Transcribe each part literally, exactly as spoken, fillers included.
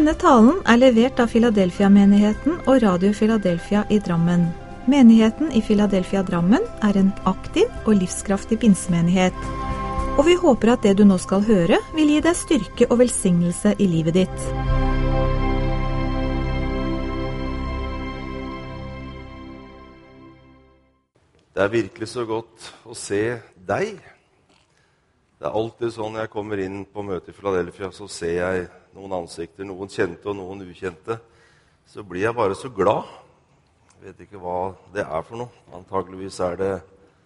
Denne talen er levert av Philadelphia-menigheten og Radio Philadelphia i Drammen. Menigheten i Philadelphia Drammen er en aktiv og livskraftig pinsemenighet. Og vi håper at det du nå skal høre vil gi deg styrke og velsignelse i livet ditt. Det er virkelig så godt å se deg. Det er alltid sånn når jeg kommer inn på møte i Philadelphia, så ser jeg noen ansikter, noen kjente og noen ukjente. Så blir jeg bare så glad. Jeg vet ikke hva det er for noe. Antageligvis er det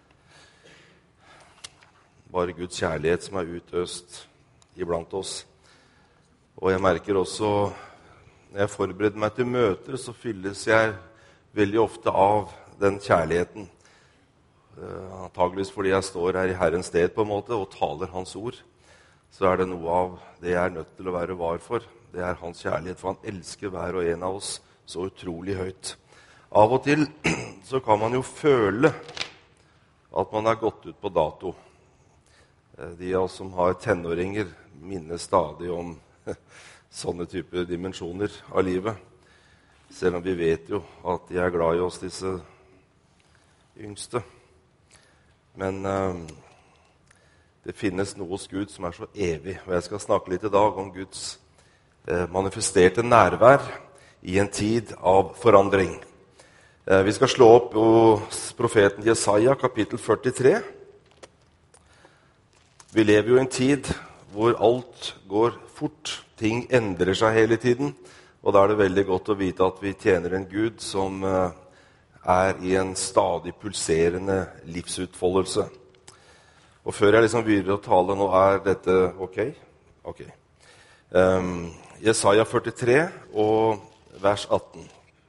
bare Guds kjærlighet som er utøst iblant oss. Og jeg merker også, når jeg forbereder meg til møter, så fylles jeg veldig ofte av den kjærligheten. Uh, antageligvis fordi jeg står her i Herrens sted på en måte og taler hans ord, så er det noe av det jeg er nødt til å være var for. Det er hans kjærlighet, for han elsker hver og en av oss så utrolig høyt. Av og til så kan man jo føle at man er gått ut på dato. Uh, de av oss som har tenåringer minner stadig om sånne typer dimensjoner av livet. Selv om vi vet jo at de er glad i oss, disse yngste. Men uh, det finnes noe hos Gud som er så evig. Og jeg skal snakke litt i dag om Guds uh, manifesterte nærvær i en tid av forandring. Uh, vi skal slå opp hos profeten Jesaja, kapittel førtitre. Vi lever jo i en tid hvor alt går fort. Ting endrer seg hele tiden. Og da er det veldig godt å vite at vi tjener en Gud som uh, er i en stadig pulserende livsutfoldelse. Og før jeg liksom begynner å tale, nå er dette ok? Ok. Um, Jesaja førtitre og vers atten.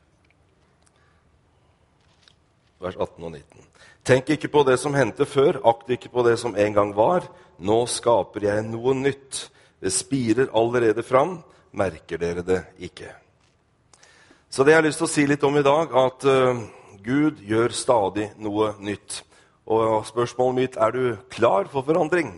Vers atten og nitten. Tenk ikke på det som hendte før, akt ikke på det som en gang var. Nå skaper jeg noe nytt. Det spirer allerede fram, merker dere det ikke. Så det jeg har lyst til å si litt om i dag, at uh, Gud gjør stadig noe nytt. Og spørsmålet mitt, er du klar for forandring?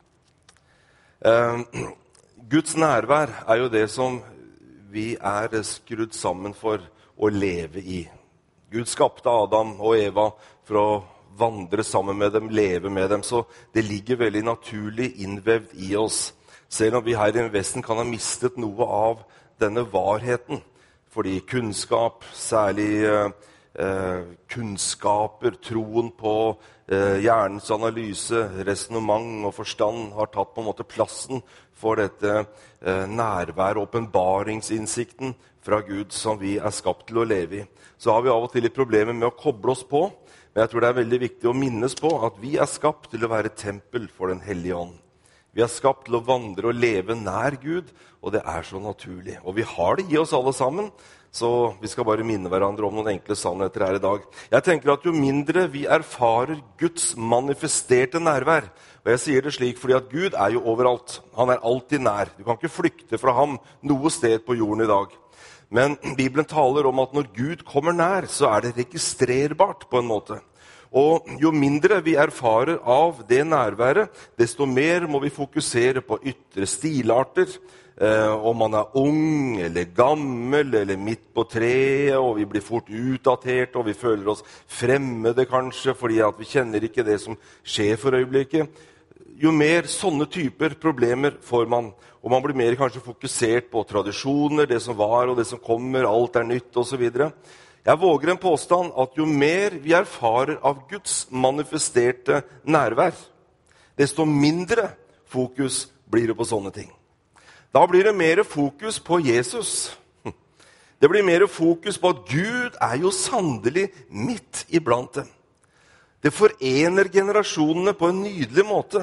Eh, Guds nærvær er jo det som vi er skrudd sammen for å leve i. Gud skapte Adam og Eva for å vandre sammen med dem, leve med dem. Så det ligger veldig naturlig innvevd i oss. Selv om vi her i Vesten kan ha mistet noe av denne varheten. Fordi kunnskap, særlig Eh, kunnskaper, troen på eh, hjernens analyse, resonemang og forstand har tatt på en måte plassen for dette eh, nærvær, åpenbaringsinnsikten fra Gud som vi er skapt til å leve i. Så har vi av og til litt problemer med å koble oss på, men jeg tror det er veldig viktig å minnes på at vi er skapt til å være tempel for den hellige ånd. Vi er skapt til å vandre og leve nær Gud, og det er så naturlig. Og vi har det i oss alle sammen, så vi skal bare minne hverandre om noen enkle sannheter her i dag. Jeg tenker at jo mindre vi erfarer Guds manifesterte nærvær, og jeg sier det slik fordi at Gud er jo overalt. Han er alltid nær. Du kan ikke flykte fra ham noe sted på jorden i dag. Men Bibelen taler om at når Gud kommer nær, så er det registrerbart på en måte. Og jo mindre vi erfarer av det nærværet, desto mer må vi fokusere på ytre stilarter. Eh, om man er ung eller gammel eller midt på treet, og vi blir fort utdatert, og vi føler oss fremmede kanskje, fordi at vi kjenner ikke det som skjer for øyeblikket. Jo mer sånne typer problemer får man, og man blir mer kanskje fokusert på tradisjoner, det som var og det som kommer, alt er nytt og så videre. Jeg våger en påstand at jo mer vi erfarer av Guds manifesterte nærvær, desto mindre fokus blir det på sånne ting. Da blir det mer fokus på Jesus. Det blir mer fokus på at Gud er jo sannelig midt iblant dem. Det forener generasjonene på en nydelig måte.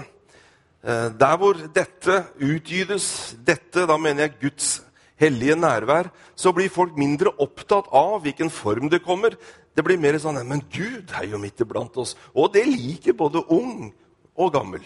Der hvor dette utgytes, dette, da mener jeg Guds hellige nærvær, så blir folk mindre opptatt av hvilken form det kommer. Det blir mer sånn, men Gud er jo midt iblant oss. Og det liker både ung og gammel.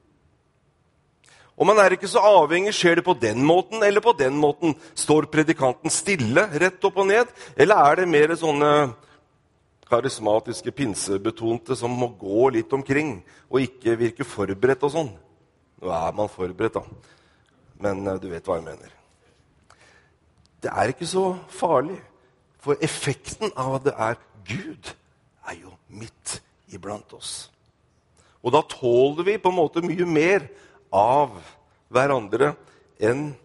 Og man er ikke så avhengig, skjer det på den måten eller på den måten? Står predikanten stille, rett opp og ned? Eller er det mer sånne karismatiske pinsebetonte som må gå litt omkring og ikke virke forberedt og sånn? Nå er man forberedt da, men du vet hva jeg mener. det er ikke så farlig. For effekten av at det er Gud, er jo midt iblant oss. Og da tåler vi på en måte mye mer av hverandre enn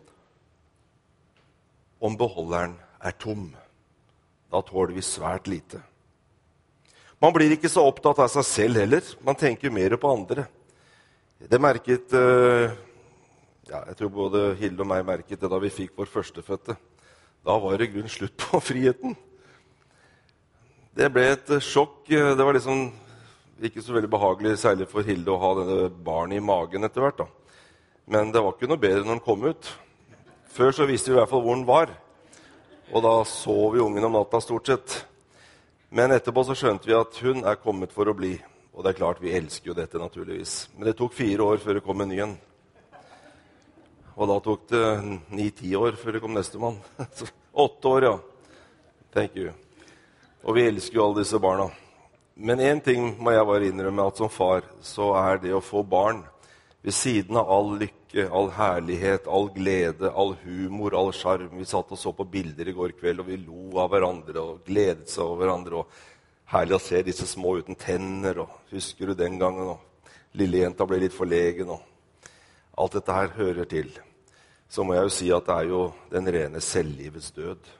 om beholderen er tom. Da tåler vi svært lite. Man blir ikke så opptatt av seg selv heller. Man tenker mer på andre. Det merket, ja, jeg tror både Hilde og meg merket det da vi fikk vår førstefødte. Da var det grunn slutt på friheten. Det ble et sjokk. Det var liksom ikke så veldig behagelig, særlig for Hilde, å ha denne barnet i magen etter hvert. da. Men det var ikke noe bedre når den kom ut. Før så visste vi i hvert fall hvor den var. Og da sov vi ungen om natta stort sett. Men etterpå så skjønte vi at hun er kommet for å bli. Og det er klart, vi elsker jo dette naturligvis. Men det tok fire år før det kom en ny en. Og da tok det ni-ti år før det kom neste mann. Åtte år, ja. Thank you. Og vi elsker jo alle disse barna. Men en ting må jeg bare innrømme, at som far så er det å få barn ved siden av all lykke, all herlighet, all glede, all humor, all sjarm. Vi satt og så på bilder i går kveld, og vi lo av hverandre og gledet seg over hverandre. Og herlig å se disse små uten tenner. Og husker du den gangen? Og lille jenta ble litt forlegen. Og alt dette her hører til. Så må jeg jo si at det er jo den rene selvlivets død.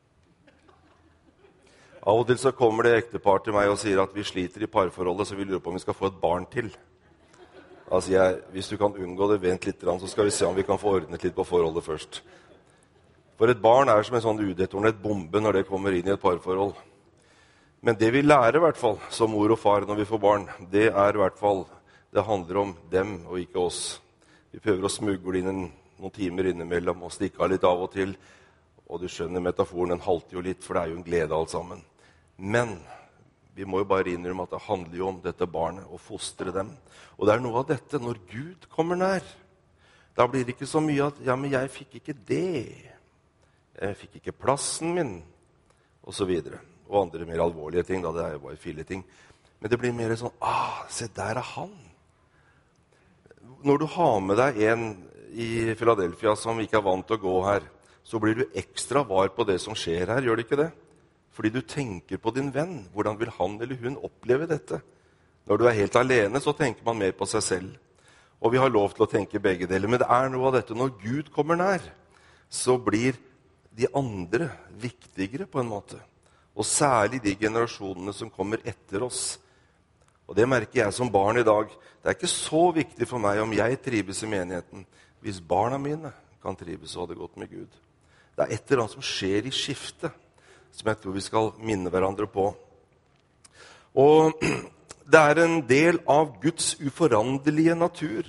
Av og til så kommer det ektepar til meg og sier at vi sliter i parforholdet, så vi lurer på om vi skal få et barn til. Altså jeg, hvis du kan unngå det, vent litt, så skal vi se om vi kan få ordnet litt på forholdet først. For et barn er som en sånn udetonert bombe når det kommer inn i et parforhold. Men det vi lærer i hvert fall, som mor og far når vi får barn, det er i hvert fall, det handler om dem og ikke oss. Vi prøver å smugle inn en, noen timer innimellom og stikke av litt av og til. Og du skjønner metaforen, den halter jo litt, for det er jo en glede alt sammen. Men vi må jo bare innrømme at det handler jo om dette barnet, og fostre dem. Og det er noe av dette, når Gud kommer nær, da blir det ikke så mye at, ja, men jeg fikk ikke det. Jeg fikk ikke plassen min, og så videre. Og andre mer alvorlige ting, da det er jo bare fille ting. Men det blir mer sånn, ah, se der er han. Når du har med deg en i Philadelphia som ikke er vant til å gå her, så blir du ekstra var på det som skjer her, gjør det ikke det? Fordi du tenker på din venn. Hvordan vil han eller hun oppleve dette? Når du er helt alene, så tenker man mer på seg selv. Og vi har lov til å tenke begge deler. Men det er noe av dette, når Gud kommer nær, så blir de andre viktigere på en måte. Og særlig de generasjonene som kommer etter oss. Og det merker jeg som barn i dag. Det er ikke så viktig for meg om jeg trives i menigheten, hvis barna mine kan trives og ha det godt med Gud. Det er et eller annet som skjer i skiftet, som jeg tror vi skal minne hverandre på. Og det er en del av Guds uforanderlige natur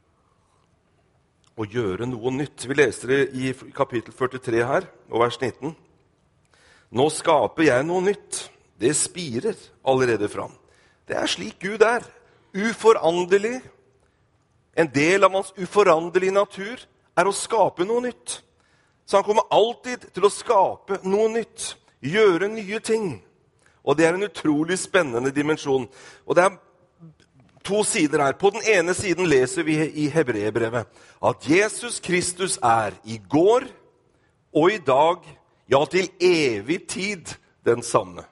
å gjøre noe nytt. Vi leser det i kapittel førtitre her, og vers nitten. Nå skaper jeg noe nytt. Det spirer allerede fram. Det er slik Gud er. Uforanderlig. En del av hans uforanderlige natur er å skape noe nytt. Så han kommer alltid til å skape noe nytt. Gjøre nye ting. Og det er en utrolig spennende dimensjon. Og det er to sider her. På den ene siden leser vi i Hebreerbrevet at Jesus Kristus er i går og i dag, ja til evig tid, den samme.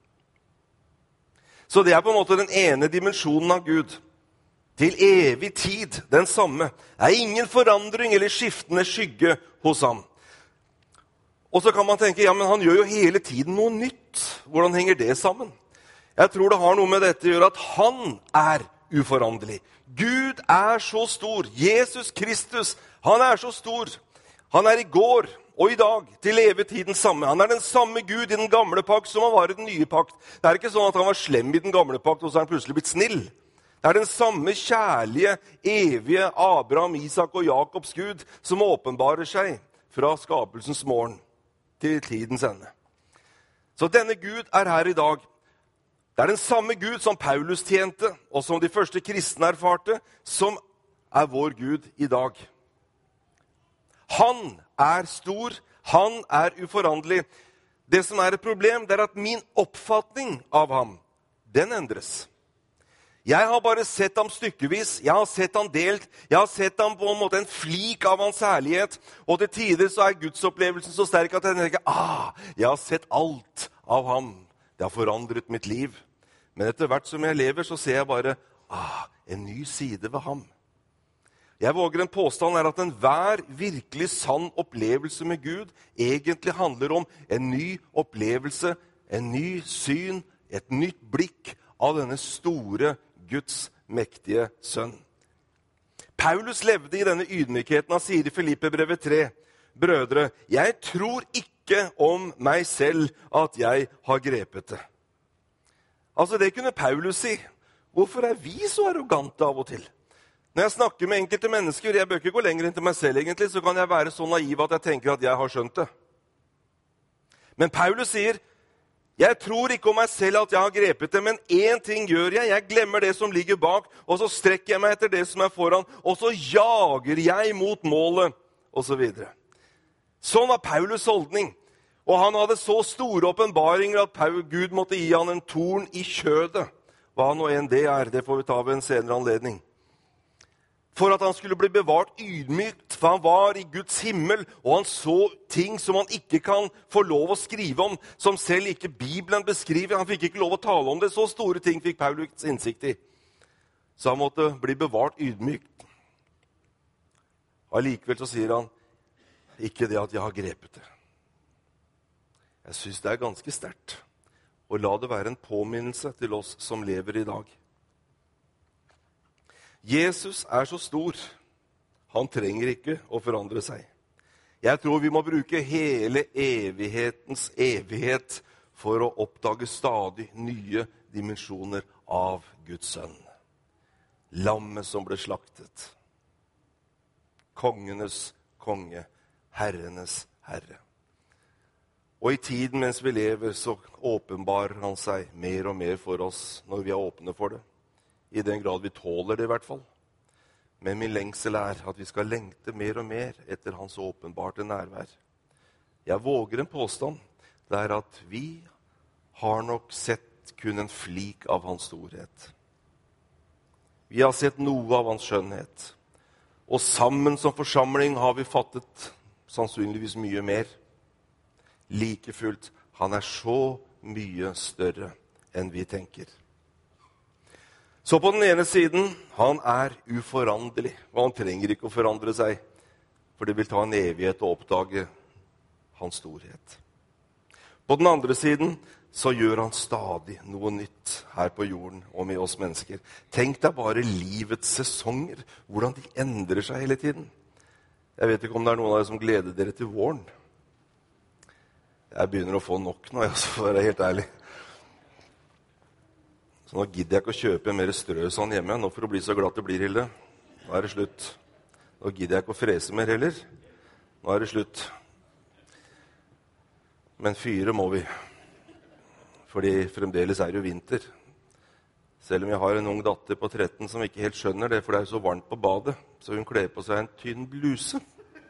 Så det er på en måte den ene dimensjonen av Gud. Til evig tid, den samme. Det er ingen forandring eller skiftende skygge hos ham. Og så kan man tenke, ja, men han gjør jo hele tiden noe nytt. Hvordan henger det sammen? Jeg tror det har noe med dette å gjøre at han er uforanderlig. Gud er så stor. Jesus Kristus, han er så stor. Han er i går og i dag til evig tid den samme. Han er den samme Gud i den gamle pakt som han var i den nye pakt. Det er ikke sånn at han var slem i den gamle pakt, og så er han plutselig blitt snill. Det er den samme kjærlige, evige Abraham, Isak og Jakobs Gud som åpenbarer seg fra skapelsens morgen til tidens ende. Så denne Gud er her i dag. Det er den samme Gud som Paulus tjente, og som de første kristne erfarte, som er vår Gud i dag. Han er stor, han er uforanderlig. Det som er et problem, det er at min oppfatning av ham, den endres. Jeg har bare sett ham stykkevis, jeg har sett ham delt, jeg har sett ham på en måte en flik av hans herlighet, og til tider så er Gudsopplevelsen så sterk at jeg tenker, ah, jeg har sett alt av ham. Det har forandret mitt liv. Men etter hvert som jeg lever, så ser jeg bare, ah, en ny side ved ham. Jeg våger en påstand er at enhver virkelig sann opplevelse med Gud egentlig handler om en ny opplevelse, en ny syn, et nytt blikk av denne store Guds mektige sønn. Paulus levde i denne ydmykheten. Han sier i Filippebrevet tre, brødre, jeg tror ikke om meg selv at jeg har grepet det. Altså, det kunne Paulus si. Hvorfor er vi så arrogante av og til? Når jeg snakker med enkelte mennesker, jeg bør ikke gå lenger inn til meg selv egentlig, så kan jeg være så naiv at jeg tenker at jeg har skjønt det. Men Paulus sier, jeg tror ikke om meg selv at jeg har grepet det, men én ting gjør jeg. Jeg glemmer det som ligger bak, og så strekker jeg meg etter det som er foran, og så jager jeg mot målet, og så videre. Sånn var Paulus holdning. Og han hadde så store åpenbaringer at Gud måtte gi han en torn i kjødet. Hva nå enn det er, det får vi ta ved en senere anledning. For at han skulle bli bevart ydmykt, for han var i Guds himmel, og han så ting som han ikke kan få lov å skrive om, som selv ikke Bibelen beskriver. Han fikk ikke lov å tale om det. Så store ting fikk Paulus innsikt i. Så han måtte bli bevart ydmykt. Allikevel så sier han, ikke det at jeg har grepet det. Jeg synes det er ganske sterkt, og la det være en påminnelse til oss som lever i dag. Jesus er så stor, han trenger ikke å forandre seg. Jeg tror vi må bruke hele evighetens evighet for å oppdage stadig nye dimensjoner av Guds sønn. Lammet som ble slaktet. Kongenes konge, herrenes herre. Og i tiden mens vi lever, så åpenbarer han seg mer og mer for oss når vi er åpne for det. I den grad vi tåler det i hvert fall. Men min lengsel er at vi skal lengte mer og mer etter hans åpenbarte nærvær. Jeg våger en påstand. Det er at vi har nok sett kun en flik av hans storhet. Vi har sett noe av hans skjønnhet. Og sammen som forsamling har vi fattet sannsynligvis mye mer. Like fullt, han er så mye større enn vi tenker. Så på den ene siden, han er uforanderlig, og han trenger ikke å forandre seg, for det vil ta en evighet å oppdage hans storhet. På den andre siden, så gjør han stadig noe nytt her på jorden og med oss mennesker. Tenk deg bare livets sesonger, hvordan de endrer seg hele tiden. Jeg vet ikke om det er noen av dere som gleder dere til våren. Jeg begynner å få nok nå, for å være helt ærlig. Så nå gidder jeg ikke å kjøpe mer strø sånn hjemme, nå for å bli så glad det blir, Hilde. Nå er det slutt. Nå gidder jeg ikke å frese mer heller. Nå er det slutt. Men fyre må vi. Fordi fremdeles er det jo vinter. Selv om jeg har en ung datter på tretten som ikke helt skjønner det, for det er jo så varmt på badet, så hun kler på seg en tynn bluse.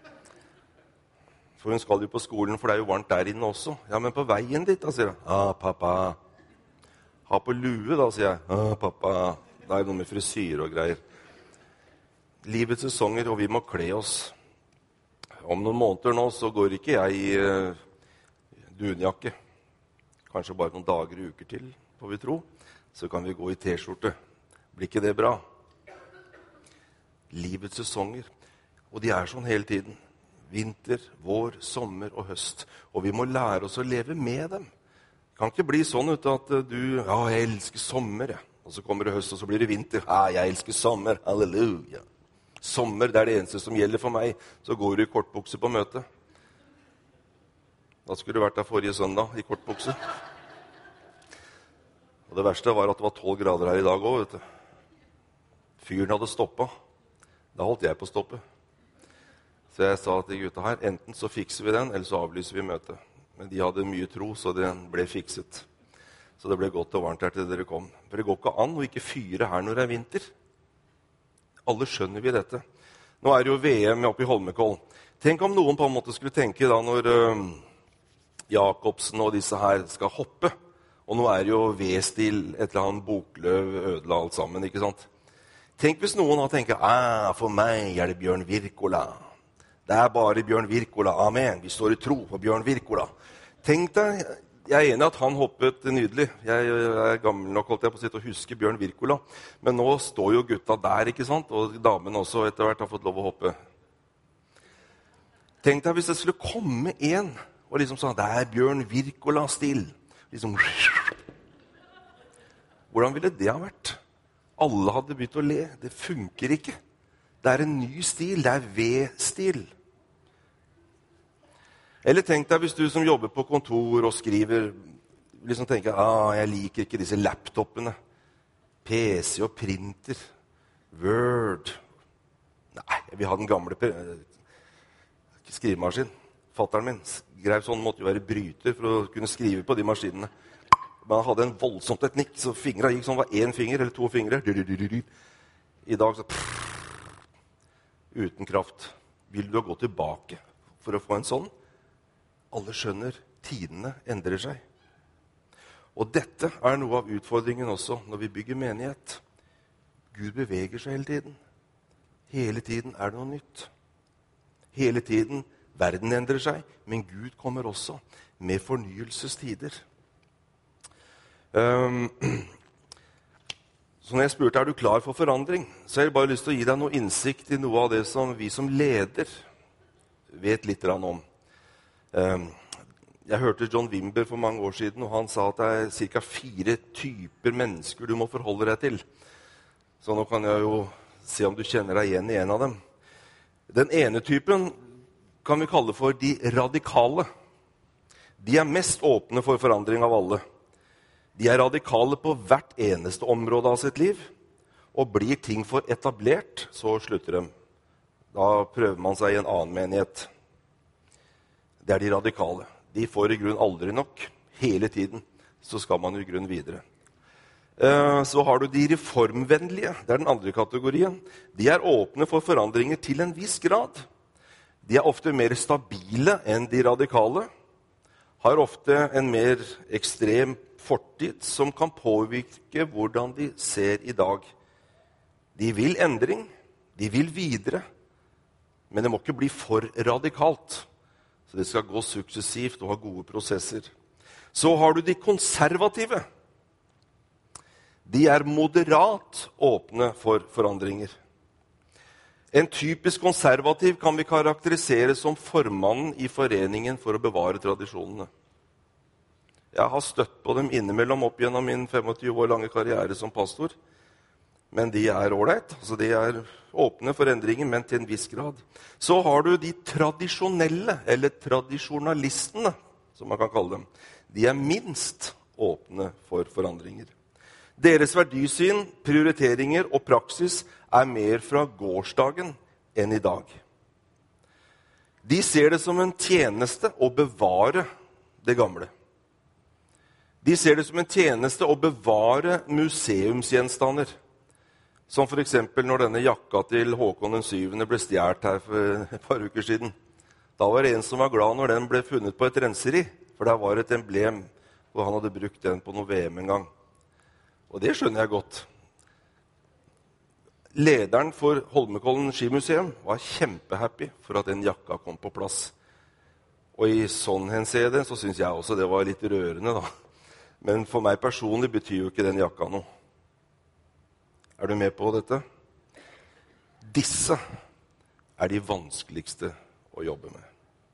For hun skal jo på skolen, for det er jo varmt der inne også. Ja, men på veien dit, da, sier hun. Ah, pappa. Ha på lue, da, sier jeg. Ah, pappa. Det er noe med frisyr og greier. Livets sesonger, og vi må kle oss. Om noen måneder nå, så går ikke jeg i uh, dunjakke. Kanskje bare noen dager og uker til, får vi tro. Så kan vi gå i t-skjorte. Blir ikke det bra? Livets sesonger. Og de er sånn hele tiden. Vinter, vår, sommer og høst. Og vi må lære oss å leve med dem. Det kan ikke bli sånn ut at du, ja, jeg elsker sommer, ja. Og så kommer det høst, og så blir det vinter. Ja, jeg elsker sommer, halleluja. Sommer, det er det eneste som gjelder for meg. Så går du i kortbukse på møte. Da skulle du vært der forrige søndag i kortbukse. Og det verste var at det var tolv grader her i dag også, vet du. Fyren hadde stoppet. Da holdt jeg på å stoppe. Så jeg sa til gutta her, enten så fikser vi den, eller så avlyser vi møtet. Men de hadde mye tro, så den ble fikset. Så det ble godt og varmt her til dere kom. For det går ikke an å ikke fyre her når det er vinter. Alle skjønner vi dette. Nå er det jo V M oppe i Holmenkollen. Tenk om noen på en måte skulle tenke da når uh, Jakobsen og disse her skal hoppe, Og nå er det jo V-stil, et eller annet bokløv, ødela alt sammen, ikke sant? Tenk hvis noen har tenkt, ah, for meg er det Bjørn Wirkola. Det er bare Bjørn Wirkola, amen. Vi står i tro på Bjørn Wirkola. Tenk deg, jeg er enig at han hoppet nydelig. Jeg er gammel nok holdt jeg på å sitte og huske Bjørn Wirkola. Men nå står jo gutta der, ikke sant? Og damene også etter hvert har fått lov å hoppe. Tenk deg hvis det skulle komme en og liksom sa, det er Bjørn Wirkola-stil. Liksom, hvordan ville det ha vært? Alle hadde begynt å le. Det funker ikke. Det er en ny stil. Det er V-stil. Eller tenk deg hvis du som jobber på kontor og skriver, liksom tenker, ah, jeg liker ikke disse laptopene. P C og printer. Word. Nei, jeg vil ha den gamle skrivemaskin. Fatteren min skrev sånn, måtte jo være bryter for å kunne skrive på de maskinene. Men han hadde en voldsom teknikk, så fingrene gikk sånn, var en finger eller to fingre. I dag så pff, uten kraft. Vil du gå tilbake for å få en sånn? Alle skjønner, tidene endrer seg. Og dette er noe av utfordringen også når vi bygger menighet. Gud beveger seg hele tiden. Hele tiden er det noe nytt. Hele tiden, verden endrer seg, men Gud kommer også med fornyelsestider. Um, så når jeg spurte, er du klar for forandring? Så har jeg bare lyst til å gi deg noe innsikt i noe av det som vi som leder vet litt om. Jeg hørte John Wimber for mange år siden, og han sa at det er cirka fire typer mennesker du må forholde deg til. Så nå kan jeg jo se om du kjenner deg igjen i en av dem. Den ene typen kan vi kalle for de radikale. De er mest åpne for forandring av alle. De er radikale på hvert eneste område av sitt liv, og blir ting for etablert, så slutter de. Da prøver man seg i en annen menighet. Det er de radikale. De får i grunn aldri nok. Hele tiden så skal man i grunn videre. Så har du de reformvennlige. Det er den andre kategorien. De er åpne for forandringer til en viss grad. De er ofte mer stabile enn de radikale. Har ofte en mer ekstrem fortid som kan påvirke hvordan de ser i dag. De vil endring. De vil videre. Men det må ikke bli for radikalt. Så det skal gå suksessivt og ha gode prosesser. Så har du de konservative. De er moderat åpne for forandringer. En typisk konservativ kan vi karakterisere som formannen i foreningen for å bevare tradisjonene. Jeg har støtt på dem innimellom opp gjennom min tjuefem år lange karriere som pastor. Men de er ålreit, altså de er åpne for endringer, men til en viss grad. Så har du de tradisjonelle, eller tradisjonalistene, som man kan kalle dem. De er minst åpne for forandringer. Deres verdisyn, prioriteringer og praksis er mer fra gårsdagen enn i dag. De ser det som en tjeneste å bevare det gamle. De ser det som en tjeneste å bevare museumsgjenstander. Som for eksempel når denne jakka til Håkon den syvende ble stjert her for et par uker siden. Da var det en som var glad når den ble funnet på et renseri, for der var et emblem, og han hadde brukt den på noe V M en gang. Og det skjønner jeg godt. Lederen for Holmenkollen skimuseum var kjempehappy for at den jakka kom på plass. Og i sånn henseende så synes jeg også det var litt rørende da. Men for meg personlig betyr jo ikke den jakka noe. Er du med på dette? Disse er de vanskeligste å jobbe med.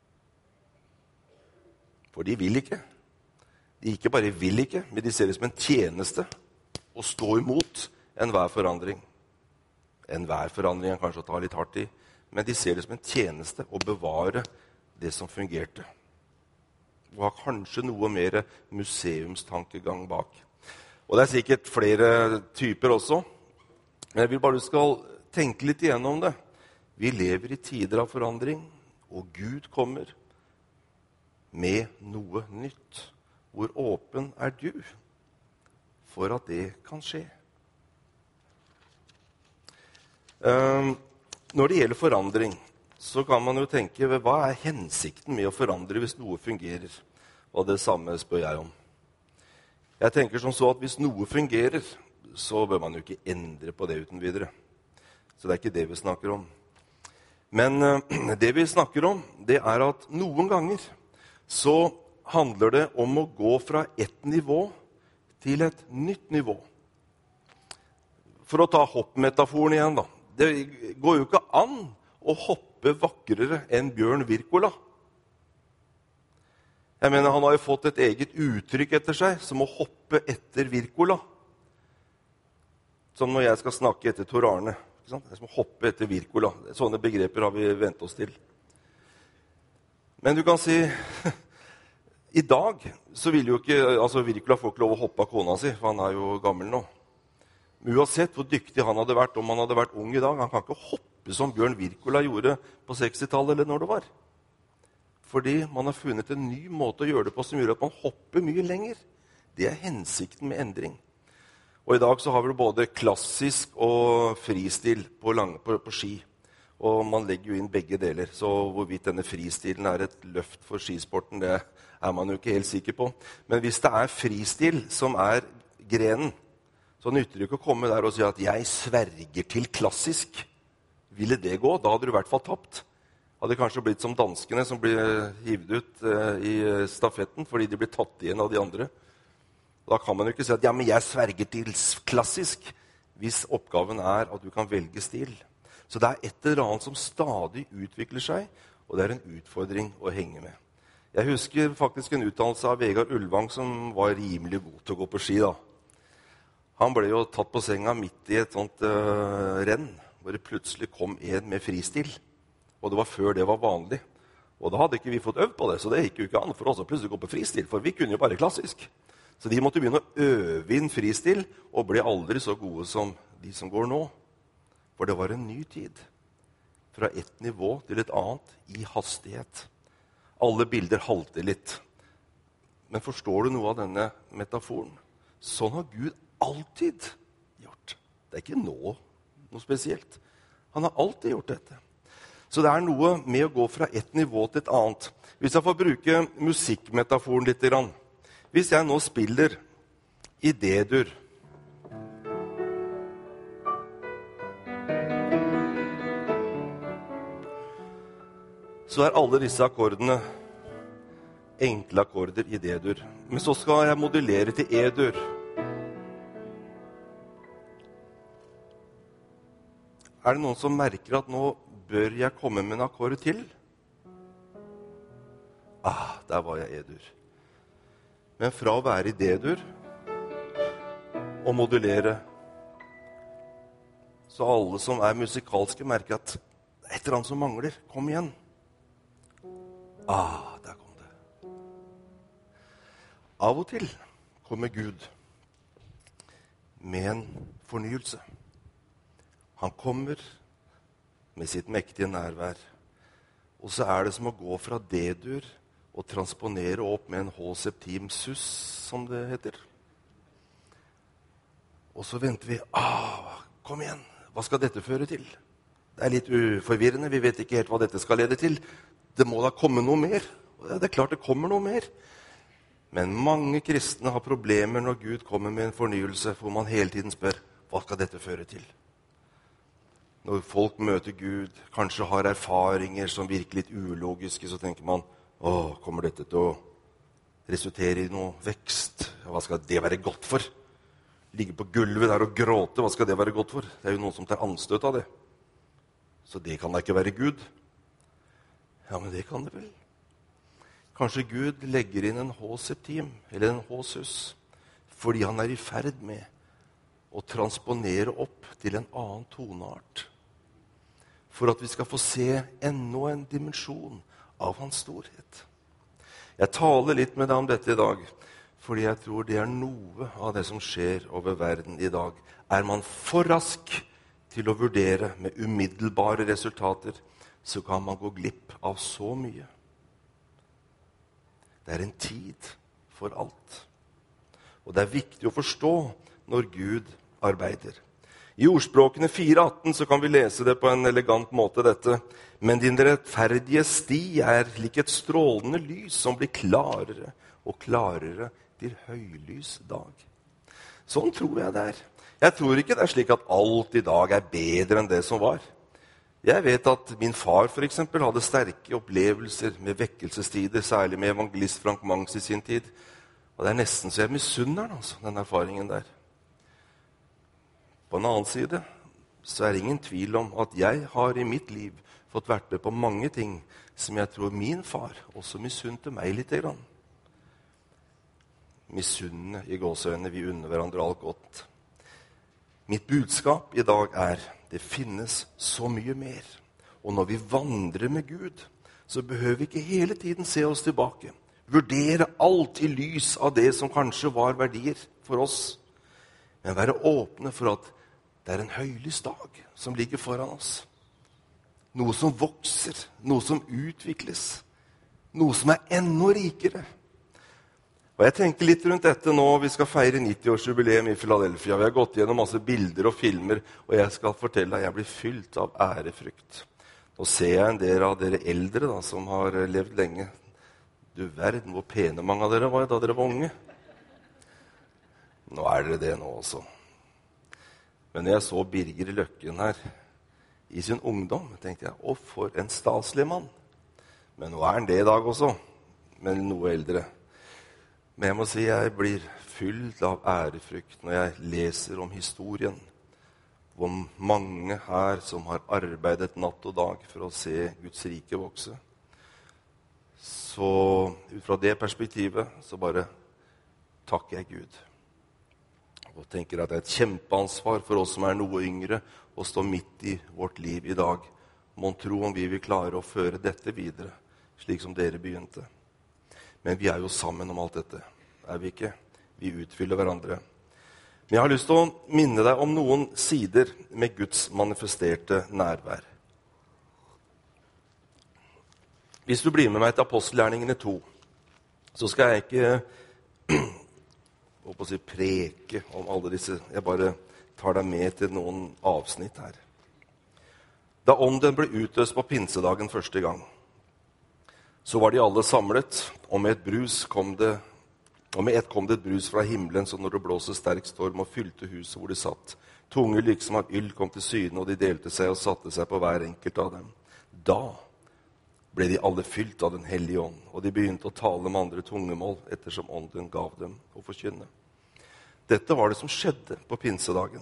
For de vil ikke. De ikke bare vil ikke, men de ser det som en tjeneste å stå imot enhver forandring. Enhver forandring kan kanskje ta litt hardt i, men de ser det som en tjeneste å bevare det som fungerte. Og har kanskje noe mer museumstankegang bak. Og det er sikkert flere typer også. Men jeg vil bare du skal tenke litt igjennom det. Vi lever i tider av forandring, og Gud kommer med noe nytt. Hvor åpen er du for at det kan skje? Um, når det gjelder forandring, så kan man jo tenke, hva er hensikten med å forandre hvis noe fungerer? Og det samme spør jeg om. Jeg tenker som så at hvis noe fungerer, så bør man jo ikke endre på det uten videre. Så det er ikke det vi snakker om. Men uh, det vi snakker om, det er at noen ganger så handler det om å gå fra ett nivå til et nytt nivå. For å ta hoppmetaforen igjen da. Det går jo ikke an å hoppe vakrere enn Bjørn Wirkola. Jeg mener, han har jo fått et eget uttrykk etter seg, som å hoppe etter Wirkola. Som når jeg skal snakke etter Tor Arne. Ikke sant? Det er som å hoppe etter Wirkola. Sånne begreper har vi vent oss til. Men du kan si, i dag så vil jo ikke, altså Wirkola får ikke lov å hoppe av kona si, for han er jo gammel nå. Uansett hvor dyktig han hadde vært, om han hadde vært ung i dag, han kan ikke hoppe som Bjørn Wirkola gjorde på sekstitallet eller når det var. Fordi man har funnet en ny måte å gjøre det på som gjør at man hopper mye lenger. Det er hensikten med endring. Og i dag så har vi både klassisk og fristil på, lang, på, på ski. Og man legger jo inn begge deler. Så hvorvidt denne fristilen er et løft for skisporten, det er man jo ikke helt sikker på. Men hvis det er fristil som er grenen, så nytter det ikke å komme der og si at jeg sverger til klassisk. Ville det gå? Da hadde du i hvert fall tapt. Hadde kanskje blitt som danskene som blir hivet ut eh, i stafetten fordi de blir tatt igjen av de andre. Da kan man jo ikke si at ja, men jeg sverger til klassisk, hvis oppgaven er at du kan velge stil. Så det er et eller annet som stadig utvikler seg, og det er en utfordring å henge med. Jeg husker faktisk en utdannelse av Vegard Ulvang som var rimelig god til å gå på ski da. Han ble jo tatt på senga midt i et sånt uh, renn, hvor det plutselig kom en med fristil. Og det var før det var vanlig. Og da hadde ikke vi fått øvd på det, så det gikk jo ikke an for oss å plutselig gå på fristil, for vi kunne jo bare klassisk. Så de måtte begynne å øve inn fristil, og ble aldri så gode som de som går nå. For det var en ny tid. Fra ett nivå til et annet i hastighet. Alle bilder halter litt. Men forstår du noe av denne metaforen? Sånn har Gud alltid gjort. Det er ikke nå noe spesielt. Han har alltid gjort dette. Så det er noe med å gå fra ett nivå til et annet. Hvis jeg får bruke musikkmetaforen litt grann. Hvis jeg nå spiller i D-dur, så er alle disse akkordene enkle akkorder i D-dur. Men så skal jeg modulere til E-dur. Er det noen som merker at nå bør jeg komme med en akkord til? Ah, der var jeg E-dur. Men fra å være i D-dur og modulere, så alle som er musikalske merker at det er et eller annet som mangler. Kom igjen. Ah, der kom det. Av og til kommer Gud med en fornyelse. Han kommer med sitt mektige nærvær. Og så er det som å gå fra D-dur og transponere opp med en H-septim-sus, som det heter. Og så venter vi, ah, kom igjen, hva skal dette føre til? Det er litt uforvirrende, vi vet ikke helt hva dette skal lede til. Det må da komme noe mer. Det er klart det kommer noe mer. Men mange kristne har problemer når Gud kommer med en fornyelse, hvor man hele tiden spør, hva skal dette føre til? Når folk møter Gud, kanskje har erfaringer som virker litt ulogiske, så tenker man, åh, kommer dette til å resultere i noe vekst? Hva skal det være godt for? Ligge på gulvet der og gråte, hva skal det være godt for? Det er jo noen som tar anstøt av det. Så det kan da ikke være Gud. Ja, men det kan det vel. Kanskje Gud legger inn en H-septim, eller en H-sus, fordi han er i ferd med å transponere opp til en annen toneart. For at vi skal få se enda en dimensjon av hans storhet. Jeg taler litt med deg om dette i dag, fordi jeg tror det er noe av det som skjer over verden i dag. Er man for rask til å vurdere med umiddelbare resultater, så kan man gå glipp av så mye. Det er en tid for alt. Og det er viktig å forstå når Gud arbeider. I ordspråkene fire atten så kan vi lese det på en elegant måte dette. Men din rettferdige sti er lik et strålende lys som blir klarere og klarere alltid høylys dag. Sånn tror jeg det er. Jeg tror ikke det er slik at alt i dag er bedre enn det som var. Jeg vet at min far for eksempel hadde sterke opplevelser med vekkelsestider, særlig med evangelist Frank Mangs i sin tid. Og det er nesten så jeg misunner den, altså, den erfaringen der. På en annen side så er det ingen tvil om at jeg har i mitt liv fått vært med på mange ting som jeg tror min far også misunte meg litt grann. Misunne i gåseøyne, vi unner hverandre alt godt. Mitt budskap i dag er, det finnes så mye mer. Og når vi vandrer med Gud, så behøver vi ikke hele tiden se oss tilbake. Vurdere alt i lys av det som kanskje var verdier for oss. Men være åpne for at det er en høylys dag som ligger foran oss. Noe som vokser, noe som utvikles, noe som er enda rikere. Og jeg tenker litt rundt dette nå, vi skal feire nitti-årsjubileum i Philadelphia. Vi har gått gjennom masse bilder og filmer, og jeg skal fortelle at jeg blir fylt av ærefrykt. Nå ser jeg en del av dere eldre da, som har levd lenge. Du verden hvor pene mange av dere var da dere var unge. Nå er dere det nå også. Men når jeg så Birger Løkken her, i sin ungdom, tenkte jeg, å, for en staselig mann. Men nå er han det i dag også, men noe eldre. Men jeg må si, jeg blir fylt av ærefrykt når jeg leser om historien. Hvor mange her som har arbeidet natt og dag for å se Guds rike vokse. Så ut fra det perspektivet, så bare takker jeg Gud. Og tenker at det er et kjempeansvar for oss som er noe yngre, å stå midt i vårt liv i dag. Mon tro om vi vil klare å føre dette videre, slik som dere begynte. Men vi er jo sammen om alt dette, er vi ikke? Vi utfyller hverandre. Men jeg har lyst til å minne deg om noen sider med Guds manifesterte nærvær. Hvis du blir med meg til apostelgjerningene to, så skal jeg ikke å si, preke om alle disse. Jeg bare tar deg med til noen avsnitt her. Da ånden ble utøst på pinsedagen første gang, så var de alle samlet, og med et brus kom det, og med ett kom det et brus fra himmelen, så når det blåste sterk storm og fylte huset hvor de satt. Tunger liksom av ild kom til syne, og de delte seg og satte seg på hver enkelt av dem. Da ble de alle fylt av den hellige ånd, og de begynte å tale med andre tungemål, ettersom ånden gav dem å forkynne. Dette var det som skjedde på pinsedagen.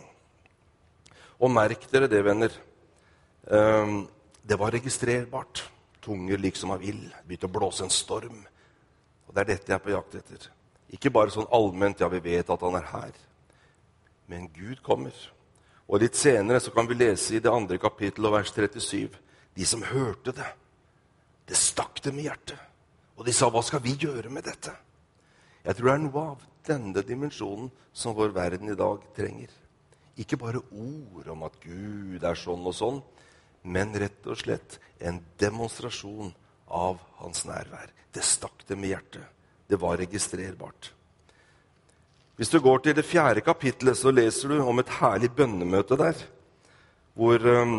Og merk dere det, venner. Um, det var registrerbart. Tunger liksom av ild. Begynte å blåse en storm. Og det er dette jeg er på jakt etter. Ikke bare sånn allment, ja, vi vet at han er her. Men Gud kommer. Og litt senere så kan vi lese i det andre kapittelet og vers trettisyv. De som hørte det, det stakk dem i hjertet. Og de sa, hva skal vi gjøre med dette? Jeg tror det er noe av denne dimensjonen som vår verden i dag trenger. Ikke bare ord om at Gud er sånn og sånn, men rett og slett en demonstrasjon av hans nærvær. Det stakk dem i hjertet. Det var registrerbart. Hvis du går til det fjerde kapittelet, så leser du om et herlig bønnemøte der, hvor um,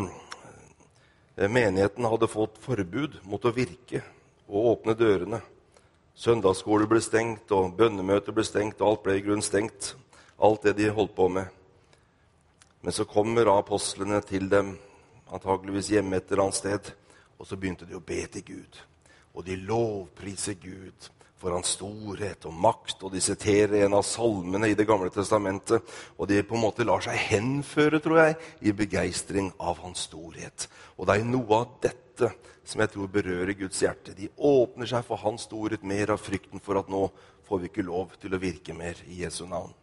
menigheten hadde fått forbud mot å virke og åpne dørene. Søndagsskole ble stengt, og bønnemøter ble stengt, og alt ble i grunn stengt. Alt det de holdt på med. Men så kommer apostlene til dem, antageligvis hjemme et eller annet sted, og så begynte de å be til Gud. Og de lovpriser Gud for hans storhet og makt, og de siterer en av salmene i det gamle testamentet, og de på en måte lar seg henføre, tror jeg, i begeistring av hans storhet. Og det er noe av dette som jeg tror berører Guds hjerte. De åpner seg for hans storhet mer av frykten for at nå får vi ikke lov til å virke mer i Jesu navn.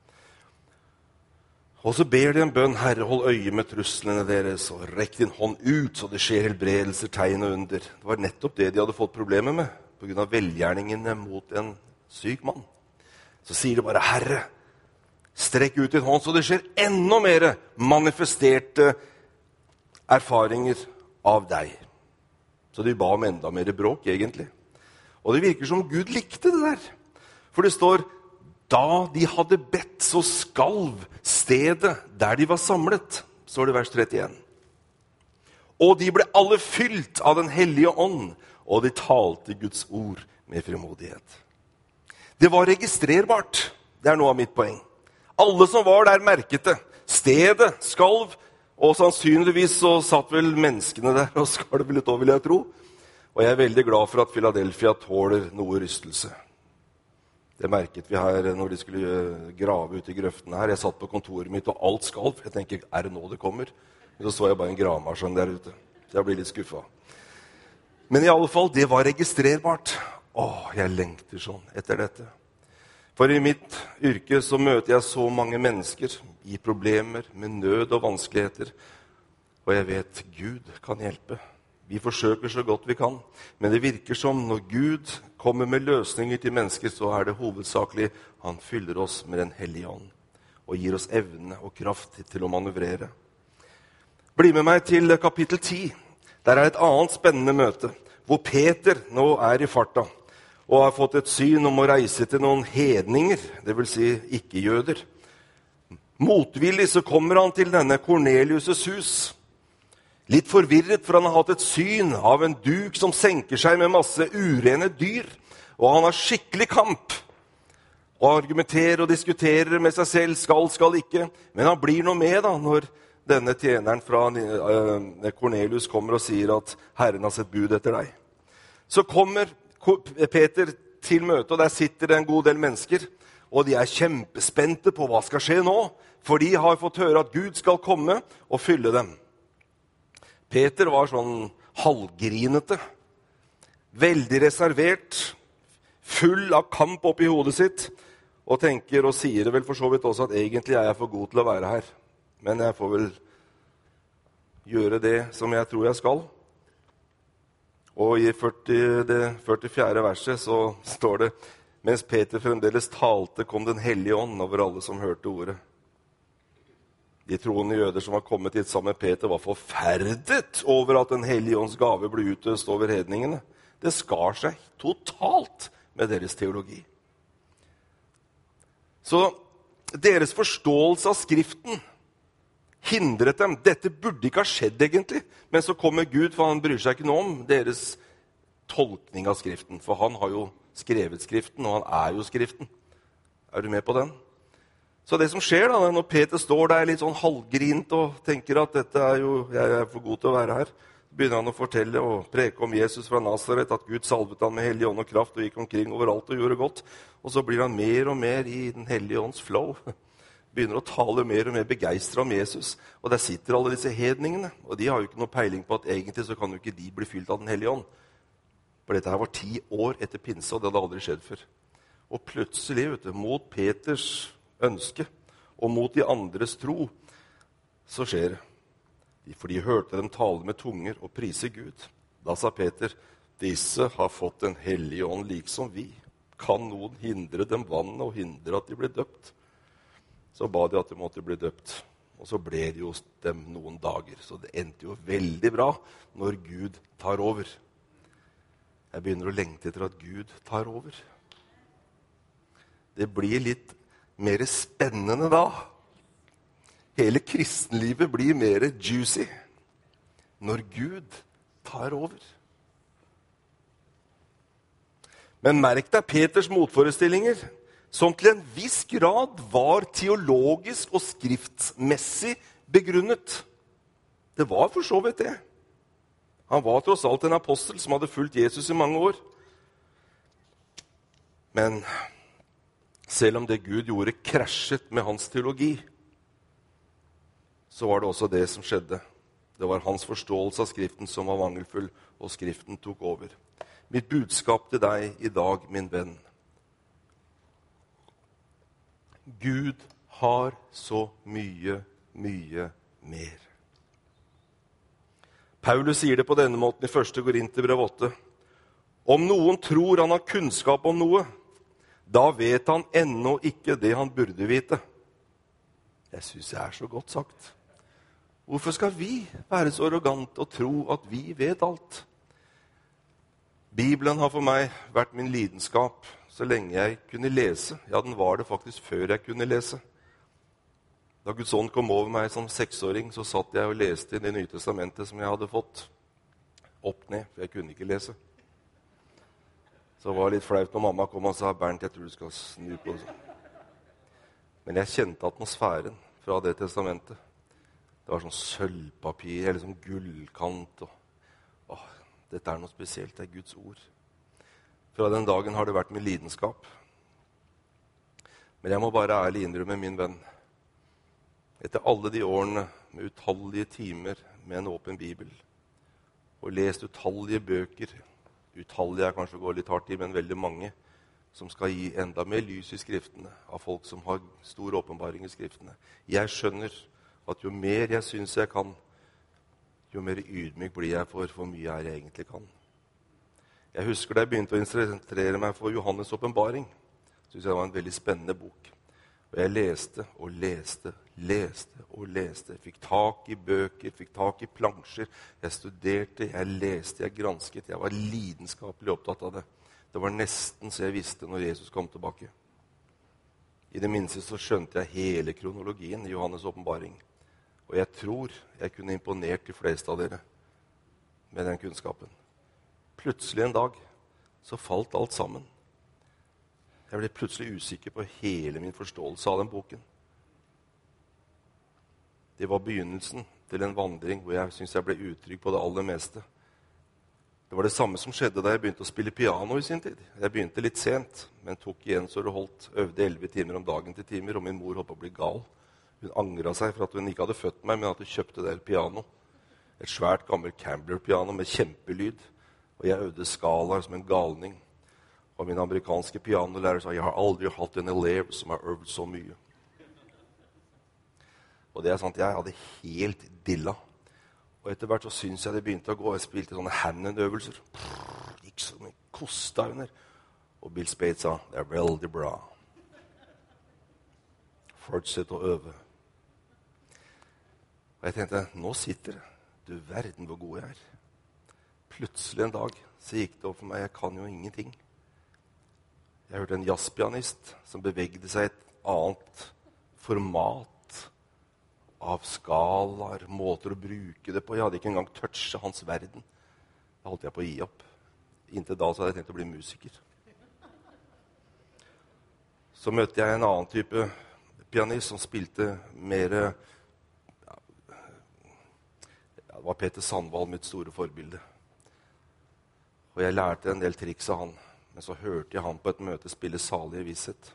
Og så ber de en bønn, Herre, hold øye med truslene deres, og rekk din hånd ut, så det skjer helbredelser, tegn og under. Det var nettopp det de hadde fått problemer med, på grunn av velgjerningene mot en syk mann. Så sier de bare, Herre, strekk ut din hånd, så det skjer enda mer manifesterte erfaringer av deg. Så de ba om enda mer bråk, egentlig. Og det virker som Gud likte det der. For det står, da de hadde bedt, så skalv stedet der de var samlet, står det i vers trettien. Og de ble alle fylt av den hellige ånd, og de talte Guds ord med frimodighet. Det var registrerbart. Det er noe av mitt poeng. Alle som var der merket det. Stedet skalv, og sannsynligvis så satt vel menneskene der og skalv litt over, vil jeg tro. Og jeg er veldig glad for at Philadelphia tåler noe rystelse. Det merket vi her når de skulle grave ut i grøftene her. Jeg satt på kontoret mitt, og alt skalv. Jeg tenker, er det nå det kommer? Men så så jeg bare en gravemaskin der ute. Så jeg ble litt skuffet. Men i alle fall, det var registrerbart. Åh, jeg lengter sånn etter dette. For i mitt yrke så møter jeg så mange mennesker i problemer, med nød og vanskeligheter. Og jeg vet, Gud kan hjelpe. Vi forsøker så godt vi kan. Men det virker som når Gud kommer med løsninger til mennesker, så er det hovedsakelig han fyller oss med den hellige ånd. Og gir oss evne og kraft til å manøvrere. Bli med meg til kapittel ti. Der er et annet spennende møte, hvor Peter nå er i farta. Og har fått et syn om å reise til noen hedninger, det vil si ikke-jøder. Motvillig så kommer han til denne Kornelius' hus. Litt forvirret, for han har hatt et syn av en duk som senker seg med masse urene dyr. Og han har skikkelig kamp. Og argumenterer og diskuterer med seg selv, skal, skal ikke. Men han blir noe med da, når denne tjeneren fra Kornelius kommer og sier at Herren har sett bud etter deg. Så kommer Peter til møte, og der sitter det en god del mennesker, og de er kjempespente på hva skal skje nå, for de har fått høre at Gud skal komme og fylle dem. Peter var sånn halvgrinete, veldig reservert, full av kamp oppi hodet sitt, og tenker og sier det vel for så vidt også at egentlig er jeg for god til å være her, men jeg får vel gjøre det som jeg tror jeg skal. Og i førti, det førtifjerde verset så står det, mens Peter fremdeles talte, kom den hellige ånd over alle som hørte ordet. De troende jøder som var kommet hit sammen med Peter var forferdet over at den hellige ånds gave ble utøst over hedningene. Det skar seg totalt med deres teologi. Så deres forståelse av Skriften hindret dem. Dette burde ikke ha skjedd egentlig. Men så kommer Gud, for han bryr seg ikke noe om deres tolkning av Skriften. For han har jo skrevet Skriften, og han er jo Skriften. Er du med på den? Så det som skjer da, når Peter står der litt sånn halvgrint og tenker at dette er jo, jeg er for god til å være her, begynner han å fortelle og preke om Jesus fra Nazaret, at Gud salvet han med hellig ånd og kraft og gikk omkring overalt og gjorde godt. Og så blir han mer og mer i den hellige ånds flow. Begynner å tale mer og mer begeistret om Jesus. Og der sitter alle disse hedningene, og de har jo ikke noe peiling på at egentlig så kan jo ikke de bli fylt av den hellige ånd. For dette her var ti år etter pinse, og det hadde aldri skjedd før. Og plutselig, vet du, mot Peters ønske, og mot de andres tro, så skjer det. For de hørte dem tale med tunger og prise Gud. Da sa Peter, disse har fått en hellige ånd liksom vi. Kan noen hindre dem vannet og hindre at de blir døpt? Så ba de at de måtte bli døpt. Og så ble det jo dem noen dager. Så det endte jo veldig bra når Gud tar over. Jeg begynner å lengte etter at Gud tar over. Det blir litt mer spennende da. Hele kristenlivet blir mer juicy når Gud tar over. Men merk deg Peters motforestillinger, som til en viss grad var teologisk og skriftsmessig begrunnet. Det var for så vidt det. Han var tross alt en apostel som hadde fulgt Jesus i mange år. Men selv om det Gud gjorde krasjet med hans teologi, så var det også det som skjedde. Det var hans forståelse av Skriften som var mangelfull, og Skriften tok over. Mitt budskap til deg i dag, min venn. Gud har så mye, mye mer. Paulus sier det på denne måten i første Korinterbrev åtte. Om noen tror han har kunnskap om noe, da vet han ennå ikke det han burde vite. Jeg synes det er så godt sagt. Hvorfor skal vi være så arrogante og tro at vi vet alt? Bibelen har for meg vært min lidenskap så lenge jeg kunne lese. Ja, den var det faktisk før jeg kunne lese. Da Guds ånd kom over meg som seksåring, så satt jeg og leste i det nye testamentet som jeg hadde fått opp ned, for jeg kunne ikke lese. Så det var litt flaut når mamma kom og sa, Bernt, jeg tror du skal snu på det. Men jeg kjente atmosfæren fra det testamentet. Det var sånn sølvpapir, eller sånn gullkant. Og, åh, dette er noe spesielt, det er Guds ord. Fra den dagen har det vært min lidenskap. Men jeg må bare ærlig innrømme, min venn, etter alle de årene med utallige timer med en åpen bibel, og lest utallige bøker, utallige er kanskje går litt hardt i, men veldig mange, som skal gi enda mer lys i skriftene, av folk som har stor åpenbaring i skriftene. Jeg skjønner at jo mer jeg synes jeg kan, jo mer ydmyk blir jeg for hvor mye jeg egentlig kan. Jeg husker da jeg begynte å interessere meg for Johannes' åpenbaring, synes jeg det var en veldig spennende bok. Og jeg leste og leste, leste og leste. Fikk tak i bøker, fikk tak i plansjer. Jeg studerte, jeg leste, jeg gransket. Jeg var lidenskapelig opptatt av det. Det var nesten så jeg visste når Jesus kom tilbake. I det minste så skjønte jeg hele kronologien i Johannes' åpenbaring. Og jeg tror jeg kunne imponert de fleste av dere med den kunnskapen. Plutselig en dag så falt alt sammen. Jeg ble plutselig usikker på hele min forståelse av den boken. Det var begynnelsen til en vandring hvor jeg synes jeg ble utrygg på det aller meste. Det var det samme som skjedde da jeg begynte å spille piano i sin tid. Jeg begynte litt sent, men tok igjen så det holdt, øvde elleve timer om dagen til timer, og min mor holdt på å bli gal. Hun angret seg for at hun ikke hadde født meg, men at hun kjøpte det piano. Et svært gammelt Cambler-piano med kjempelyd, og jeg øvde skalaer som en galning. Og min amerikanske pianolærer sa, jeg har aldri hatt en elev som har øvd så mye. Og det er sant, jeg hadde helt dilla. Og etter hvert så synes jeg det begynte å gå. Jeg spilte sånne hand-øvelser. Gikk som en kosta under. Og Bill Spade sa, det er veldig bra. Fortsett å øve. Og jeg tenkte, nå sitter det. Du verden hvor god jeg er. Plutselig en dag så gikk det opp for meg, jeg kan jo ingenting. Jeg hørte en jazzpianist som bevegde seg i et annet format av skalaer, måter å bruke det på. Jeg hadde ikke engang touchet hans verden. Da holdt jeg på å gi opp. Inntil da så hadde jeg tenkt å bli musiker. Så møtte jeg en annen type pianist som spilte mer... Ja, det var Peter Sandvall, mitt store forbilde. Og jeg lærte en del triks av han. Men så hørte jeg han på et møte spille Salige visshet.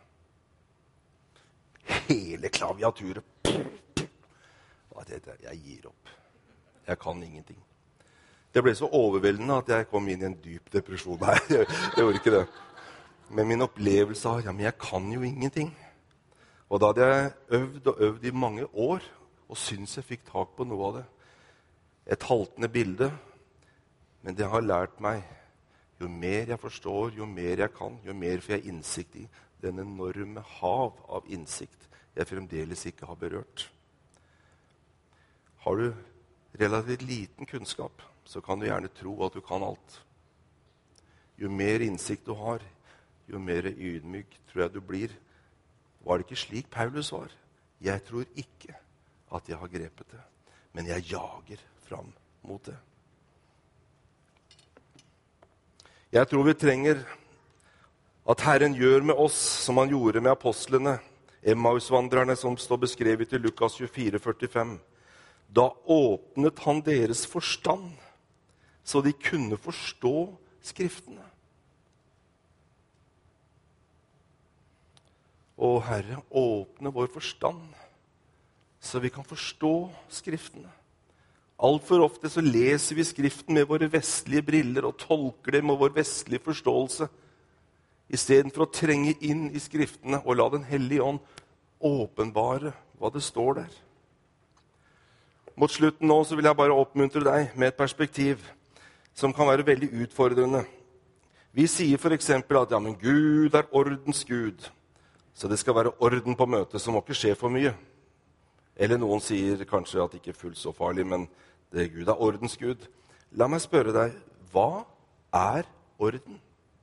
Hele klaviaturet. Da tenkte jeg, jeg gir opp. Jeg kan ingenting. Det ble så overveldende at jeg kom inn i en dyp depresjon. Nei, jeg, jeg gjorde ikke det. Men min opplevelse av, ja, men jeg kan jo ingenting. Og da hadde jeg øvd og øvd i mange år, og syntes jeg fikk tak på noe av det. Et haltende bilde, men det har lært meg, jo mer jeg forstår, jo mer jeg kan, jo mer får jeg innsikt i den enorme hav av innsikt jeg fremdeles ikke har berørt. Har du relativt liten kunnskap, så kan du gjerne tro at du kan alt. Jo mer innsikt du har, jo mer ydmyk tror jeg du blir. Var det ikke slik Paulus var? Jeg tror ikke at jeg har grepet det, men jeg jager fram mot det. Jeg tror vi trenger at Herren gjør med oss som han gjorde med apostlene, Emmausvandrerne som står beskrevet i Lukas tjuefire førtifem. Da åpnet han deres forstand, så de kunne forstå skriftene. Å Herre, åpne vår forstand, så vi kan forstå skriftene. Alt for ofte så leser vi skriften med våre vestlige briller og tolker det med vår vestlige forståelse, i stedet for å trenge inn i skriftene og la den hellige ånd åpenbare hva det står der. Mot slutten nå så vil jeg bare oppmuntre deg med et perspektiv som kan være veldig utfordrende. Vi sier for eksempel at ja, men Gud er ordens Gud, så det skal være orden på møtet, så må ikke skje for mye. Eller noen sier kanskje at det ikke er fullt så farlig, men det er Gud er ordens Gud. La meg spørre deg, hva er orden?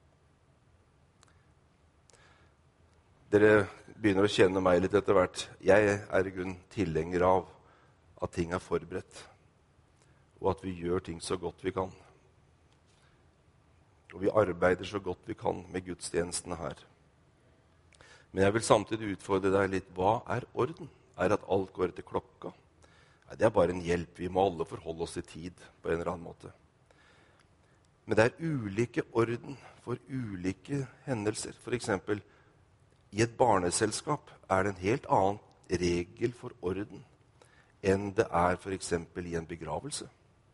Dere begynner å kjenne meg litt etter hvert. Jeg er i grunn tilhenger av at ting er forberedt, og at vi gjør ting så godt vi kan. Og vi arbeider så godt vi kan med gudstjenestene her. Men jeg vil samtidig utfordre deg litt. Hva er orden? Er det at alt går etter klokka? Nei, det er bare en hjelp. Vi må alle forholde oss til tid på en eller annen måte. Men det er ulike orden for ulike hendelser. For eksempel, i et barneselskap er det en helt annen regel for orden enn det er for eksempel i en begravelse.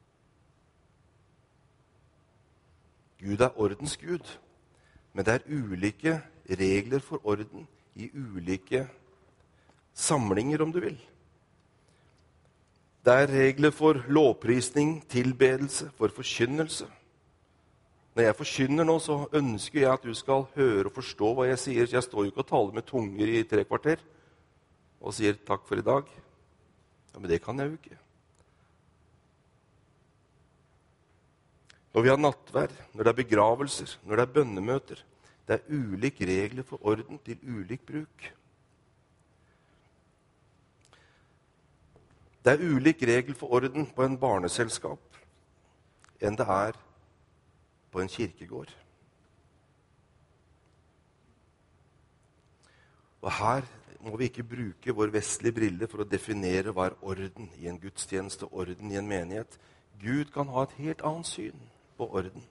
Gud er ordensgud, men det er ulike regler for orden i ulike samlinger, om du vil. Det er regler for lovprisning, tilbedelse, for forkynnelse. Når jeg forkynner nå, så ønsker jeg at du skal høre og forstå hva jeg sier. Så jeg står jo ikke og taler med tunger i tre kvarter og sier takk for i dag. Ja, men det kan jeg jo ikke. Når vi har nattverd, når det er begravelser, når det er bønnemøter, det er ulike regler for orden til ulik bruk. Det er ulik regel for orden på en barneselskap enn det er på en kirkegård. Og her må vi ikke bruke vår vestlige brille for å definere hva er orden i en gudstjeneste, orden i en menighet. Gud kan ha et helt annet syn på orden.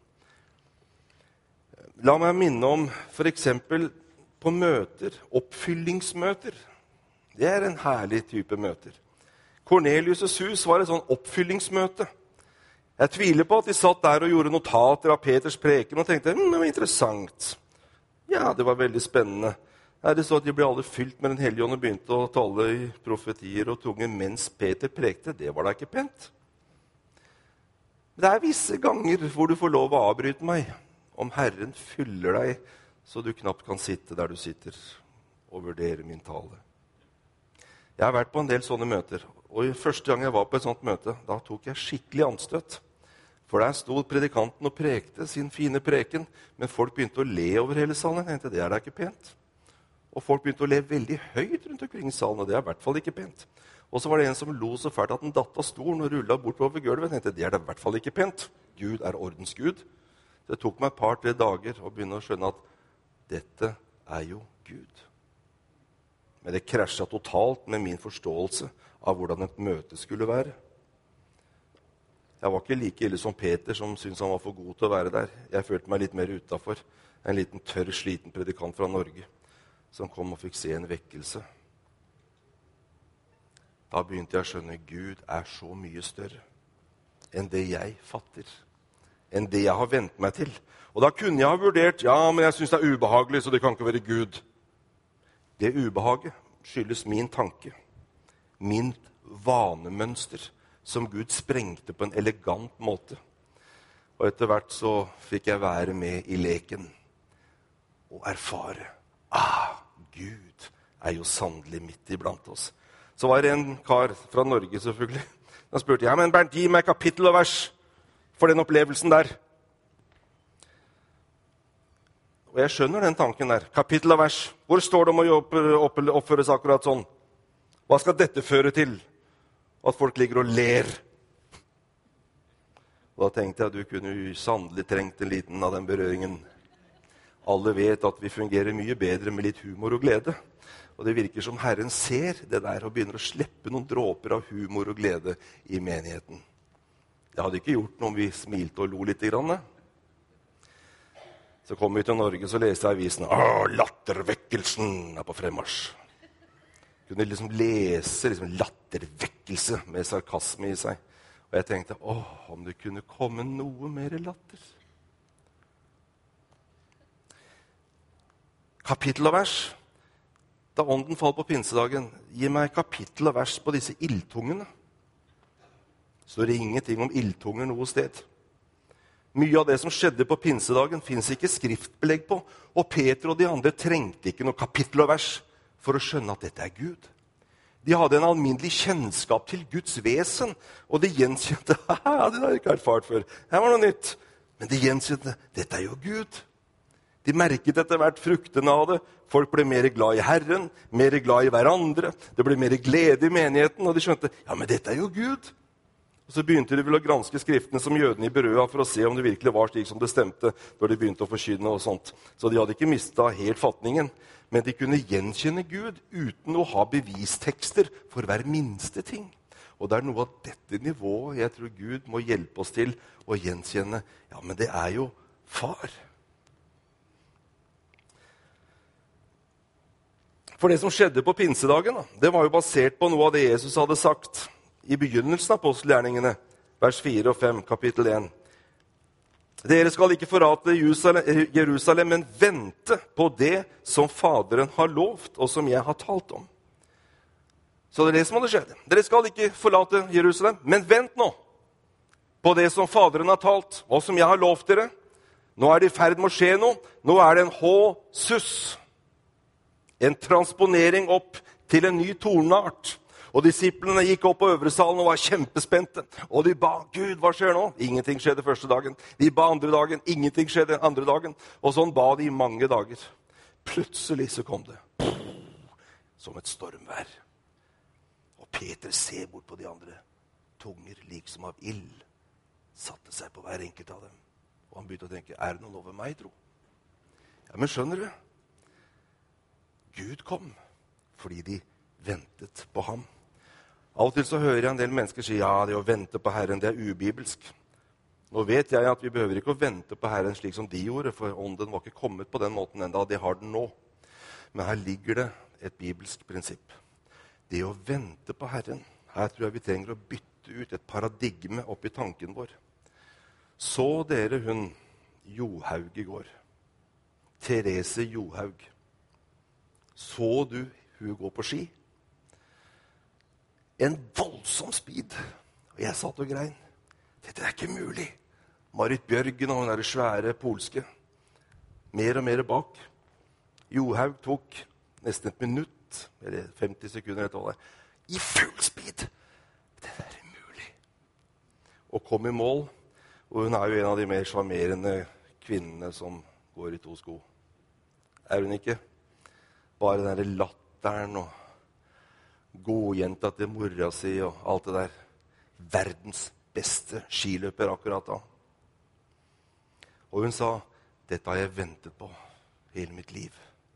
La meg minne om for eksempel på møter, oppfyllingsmøter. Det er en herlig type møter. Kornelius' hus var et sånn oppfyllingsmøte. Jeg tviler på at de satt der og gjorde notater av Peters preken og tenkte, hm, det var interessant. Ja, det var veldig spennende. Her det så at de ble alle fylt med den hellige ånd og begynte å tale i profetier og tunger mens Peter prekte. Det var da ikke pent. Det er visse ganger hvor du får lov å avbryte meg om Herren fyller deg så du knapt kan sitte der du sitter og vurdere min tale. Jeg har vært på en del sånne møter, og første gang jeg var på et sånt møte, da tok jeg skikkelig anstøt. For der stod predikanten og prekte sin fine preken, men folk begynte å le over hele salen. Jeg tenkte, det er da ikke pent. Og folk begynte å le veldig høyt rundt omkring salen, og det er i hvert fall ikke pent. Og så var det en som lo så fælt at den datt av stolen og rullet bort over gulvet. Jeg tenkte, det er da i hvert fall ikke pent. Gud er ordensgud. Det tok meg et par-tre dager å begynne å skjønne at dette er jo Gud. Men det krasjet totalt med min forståelse av hvordan et møte skulle være. Jeg var ikke like ille som Peter, som syntes han var for god til å være der. Jeg følte meg litt mer utenfor. En liten tørr, sliten predikant fra Norge som kom og fikk se en vekkelse. Da begynte jeg å skjønne at Gud er så mye større enn det jeg fatter, enn det jeg har vent meg til. Og da kunne jeg ha vurdert, ja, men jeg synes det er ubehagelig, så det kan ikke være Gud. Det ubehaget skyldes min tanke, min vanemønster, som Gud sprengte på en elegant måte. Og etter hvert så fikk jeg være med i leken og erfare, ah, Gud er jo sannelig midt iblant oss. Så var det en kar fra Norge selvfølgelig. Han spurte, ja, men Bernt, gi meg kapittel og vers for den opplevelsen der. Og jeg skjønner den tanken der. Kapittel og vers. Hvor står det om å oppføre seg akkurat sånn? Hva skal dette føre til? At folk ligger og ler. Og da tenkte jeg at du kunne sannelig trengt en liten av den berøringen. Alle vet at vi fungerer mye bedre med litt humor og glede. Og det virker som Herren ser det der og begynner å slippe noen dråper av humor og glede i menigheten. Det hadde ikke gjort noe om vi smilte og lo litt grann. Så kom vi til Norge, så leste jeg avisen. Åh, lattervekkelsen er på fremmarsj. Kunne liksom lese liksom, lattervekkelse med sarkasme i seg. Og jeg tenkte, åh, om det kunne komme noe mer latter. Kapittel og vers. Da ånden falt på pinsedagen, gi meg kapittel og vers på disse ildtungene. Så står det ingenting om ildtunger noe sted. Mye av det som skjedde på pinsedagen finnes ikke skriftbelegg på, og Peter og de andre trengte ikke noe kapittel og vers for å skjønne at dette er Gud. De hadde en alminnelig kjennskap til Guds vesen, og de gjenkjente, haha, det har jeg ikke erfart før, her var noe nytt. Men de gjenkjente, dette er jo Gud. De merket etter hvert fruktene av det. Folk ble mer glad i Herren, mer glad i hverandre. Det ble mer glede i menigheten, og de skjønte, ja, men dette er jo Gud. Og så begynte de vel å granske skriftene som jødene i Berøa for å se om det virkelig var slik som det stemte når de begynte å forkynne og sånt. Så de hadde ikke mistet helt fatningen, men de kunne gjenkjenne Gud uten å ha bevistekster for hver minste ting. Og det er noe av dette nivået jeg tror Gud må hjelpe oss til å gjenkjenne. Ja, men det er jo far. For det som skjedde på pinsedagen, da, det var jo basert på noe av det Jesus hadde sagt i begynnelsen av apostelgjerningene, vers fire og fem, kapittel én. Dere skal ikke forlate Jerusalem, men vente på det som Faderen har lovt, og som jeg har talt om. Så det er det som hadde skjedd. Dere skal ikke forlate Jerusalem, men vent nå på det som Faderen har talt, og som jeg har lovt dere. Nå er det i ferd med å skje noe. Nå er det en H-sus. En transponering opp til en ny toneart. Og disiplene gikk opp på øvre salen og var kjempespente. Og de ba, Gud, hva skjer nå? Ingenting skjedde første dagen. De ba andre dagen, ingenting skjedde andre dagen. Og sånn ba de i mange dager. Plutselig så kom det. Som et stormvær. Og Peter ser bort på de andre. Tunger liksom av ild. Satte seg på hver enkelt av dem. Og han begynte å tenke, er det noen over meg, tro? Ja, men skjønner du? Gud kom fordi de ventet på ham. Av og til så hører jeg en del mennesker si, ja, det å vente på Herren, det er ubibelsk. Nå vet jeg at vi behøver ikke å vente på Herren slik som de gjorde, for ånden var ikke kommet på den måten enda, det har den nå. Men her ligger det et bibelsk prinsipp. Det å vente på Herren, her tror jeg vi trenger å bytte ut et paradigme opp i tanken vår. Så dere hun Johaug i går, Therese Johaug, så du hun gå på ski? En voldsom speed. Og jeg satt og grein. Dette er ikke mulig. Marit Bjørgen og hun er det svære polske. Mer og mer bak. Johaug tok nesten et minutt, eller femti sekunder etter hva det er, i full speed. Det er umulig. Og kom i mål. Og hun er jo en av de mer sjarmerende kvinnene som går i to sko. Er hun ikke? Bare den der latteren og godjenta til mora si og alt det der. Verdens beste skiløper akkurat da. Og hun sa, dette har jeg ventet på hele mitt liv.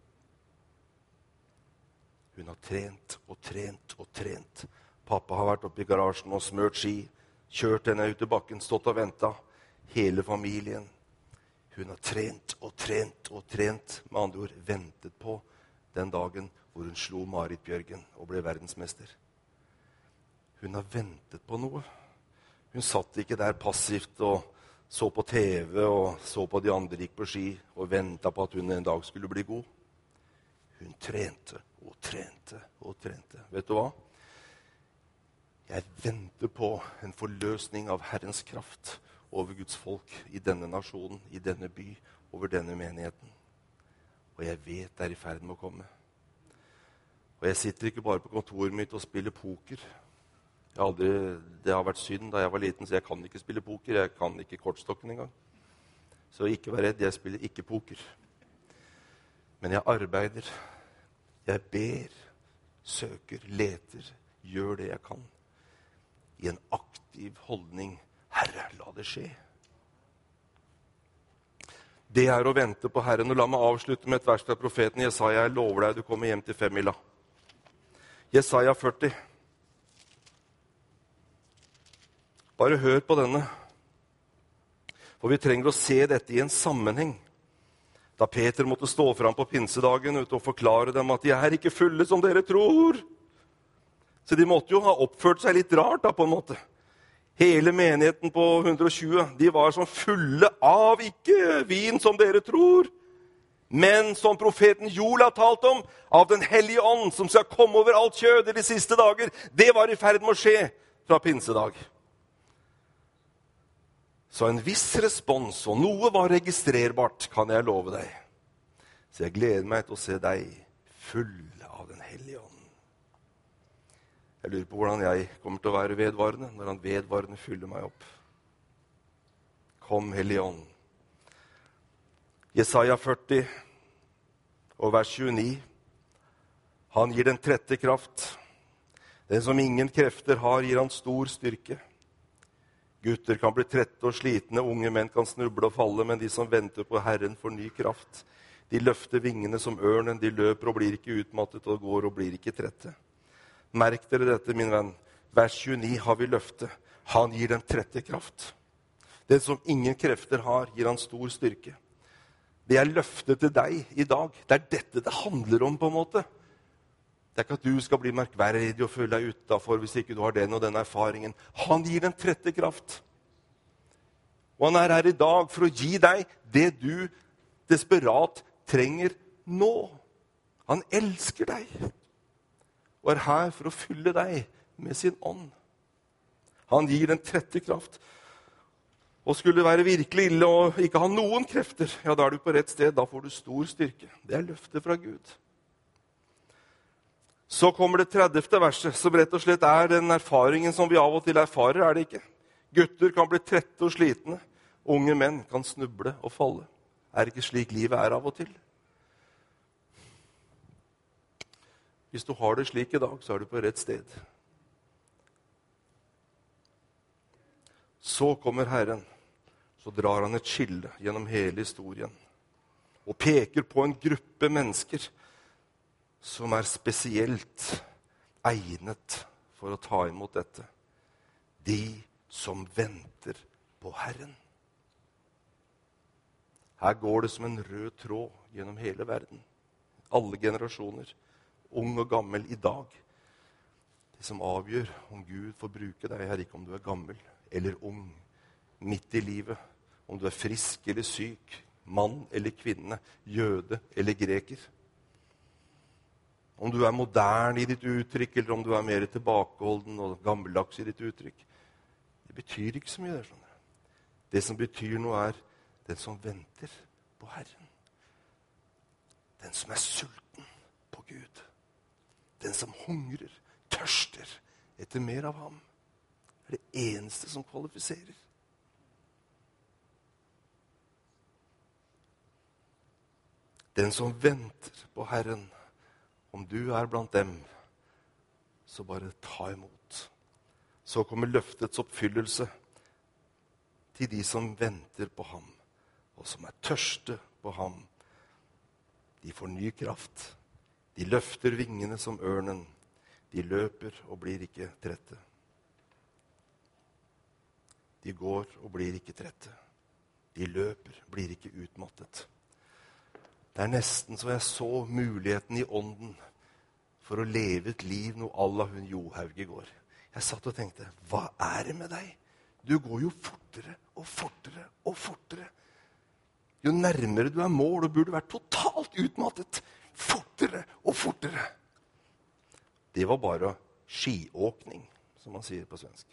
Hun har trent og trent og trent. Pappa har vært oppe i garasjen og smørt ski, kjørt henne ut i bakken, stått og ventet. Hele familien. Hun har trent og trent og trent, med andre ord ventet på den dagen hvor hun slo Marit Bjørgen og ble verdensmester. Hun har ventet på noe. Hun satt ikke der passivt og så på T V og så på de andre gikk på ski og ventet på at hun en dag skulle bli god. Hun trente og trente og trente. Vet du hva? Jeg venter på en forløsning av Herrens kraft over Guds folk i denne nasjonen, i denne by, over denne menigheten. Og jeg vet det er i ferd med å komme. Og jeg sitter ikke bare på kontoret mitt og spiller poker. Jeg har aldri, det har vært synd da jeg var liten, så jeg kan ikke spille poker. Jeg kan ikke kortstokken engang. Så ikke vær redd, jeg spiller ikke poker. Men jeg arbeider. Jeg ber, søker, leter, gjør det jeg kan. I en aktiv holdning. Herre, la det skje. Det er å vente på Herren. Og la meg avslutte med et vers fra profeten Jesaja. Jeg lover deg, du kommer hjem til femmila. Jesaja førti. Bare hør på denne. For vi trenger å se dette i en sammenheng. Da Peter måtte stå fram på pinsedagen og forklare dem at de er ikke fulle som dere tror. Så de måtte jo ha oppført seg litt rart da, på en måte. Hele menigheten på hundre og tjue, de var som fulle av ikke vin som dere tror, men som profeten Joel har talt om, av den hellige ånd som skal komme over alt kjød i de siste dager. Det var i ferd med å skje fra pinsedag. Så en viss respons, og noe var registrerbart, kan jeg love deg. Så jeg gleder meg til å se deg full av den hellige ånd. Jeg lurer på hvordan jeg kommer til å være vedvarende når han vedvarende fyller meg opp. Kom, Hellige Ånd. Jesaja førti og vers tjueni. Han gir den trette kraft. Den som ingen krefter har, gir han stor styrke. Gutter kan bli trette og slitne, unge menn kan snuble og falle, men de som venter på Herren får ny kraft. De løfter vingene som ørnen, de løper og blir ikke utmattet og går og blir ikke trette. Merk dere dette, min venn. Vers tjueni har vi løftet. Han gir dem trette kraft. Det som ingen krefter har, gir han stor styrke. Det er løftet til deg i dag. Det er dette det handler om på en måte. Det er ikke at du skal bli merkverdig og føle deg utenfor hvis ikke du har den og den erfaringen. Han gir dem trette kraft. Og han er her i dag for å gi deg det du desperat trenger nå. Han elsker deg og er her for å fylle deg med sin ånd. Han gir dem trette kraft. Og skulle det være virkelig ille og ikke ha noen krefter, ja, da er du på rett sted. Da får du stor styrke. Det er løftet fra Gud. Så kommer det tredivte verset, som rett og slett er den erfaringen som vi av og til erfarer, er det ikke? Gutter kan bli trette og slitne. Unge menn kan snuble og falle. Er det ikke slik livet er av og til? Hvis du har det slik i dag, så er du på rett sted. Så kommer Herren, så drar han et skille gjennom hele historien og peker på en gruppe mennesker som er spesielt egnet for å ta imot dette. De som venter på Herren. Her går det som en rød tråd gjennom hele verden. Alle generasjoner, ung og gammel i dag. Det som avgjør om Gud får bruke deg, er ikke om du er gammel eller ung, midt i livet. Om du er frisk eller syk, mann eller kvinne, jøde eller greker. Om du er moderne i ditt uttrykk, eller om du er mer tilbakeholden og gammeldags i ditt uttrykk. Det betyr ikke så mye der. Sånn. Det som betyr noe er den som venter på Herren. Den som er sulten på Gud. Den som hungrer, tørster etter mer av ham. Det er det eneste som kvalifiserer. Den som venter på Herren. Om du er blant dem, så bare ta imot. Så kommer løftets oppfyllelse til de som venter på ham, og som er tørste på ham. De får ny kraft. De løfter vingene som ørnen. De løper og blir ikke trette. De går og blir ikke trette. De løper, blir ikke utmattet. Det er nesten så jeg så muligheten i ånden for å leve et liv noe à la hun Johaug i går. Jeg satt og tenkte, hva er det med deg? Du går jo fortere og fortere og fortere. Jo nærmere du er mål, og burde vært totalt utmattet. Fortere og fortere. Det var bare skiåkning, som man sier på svensk.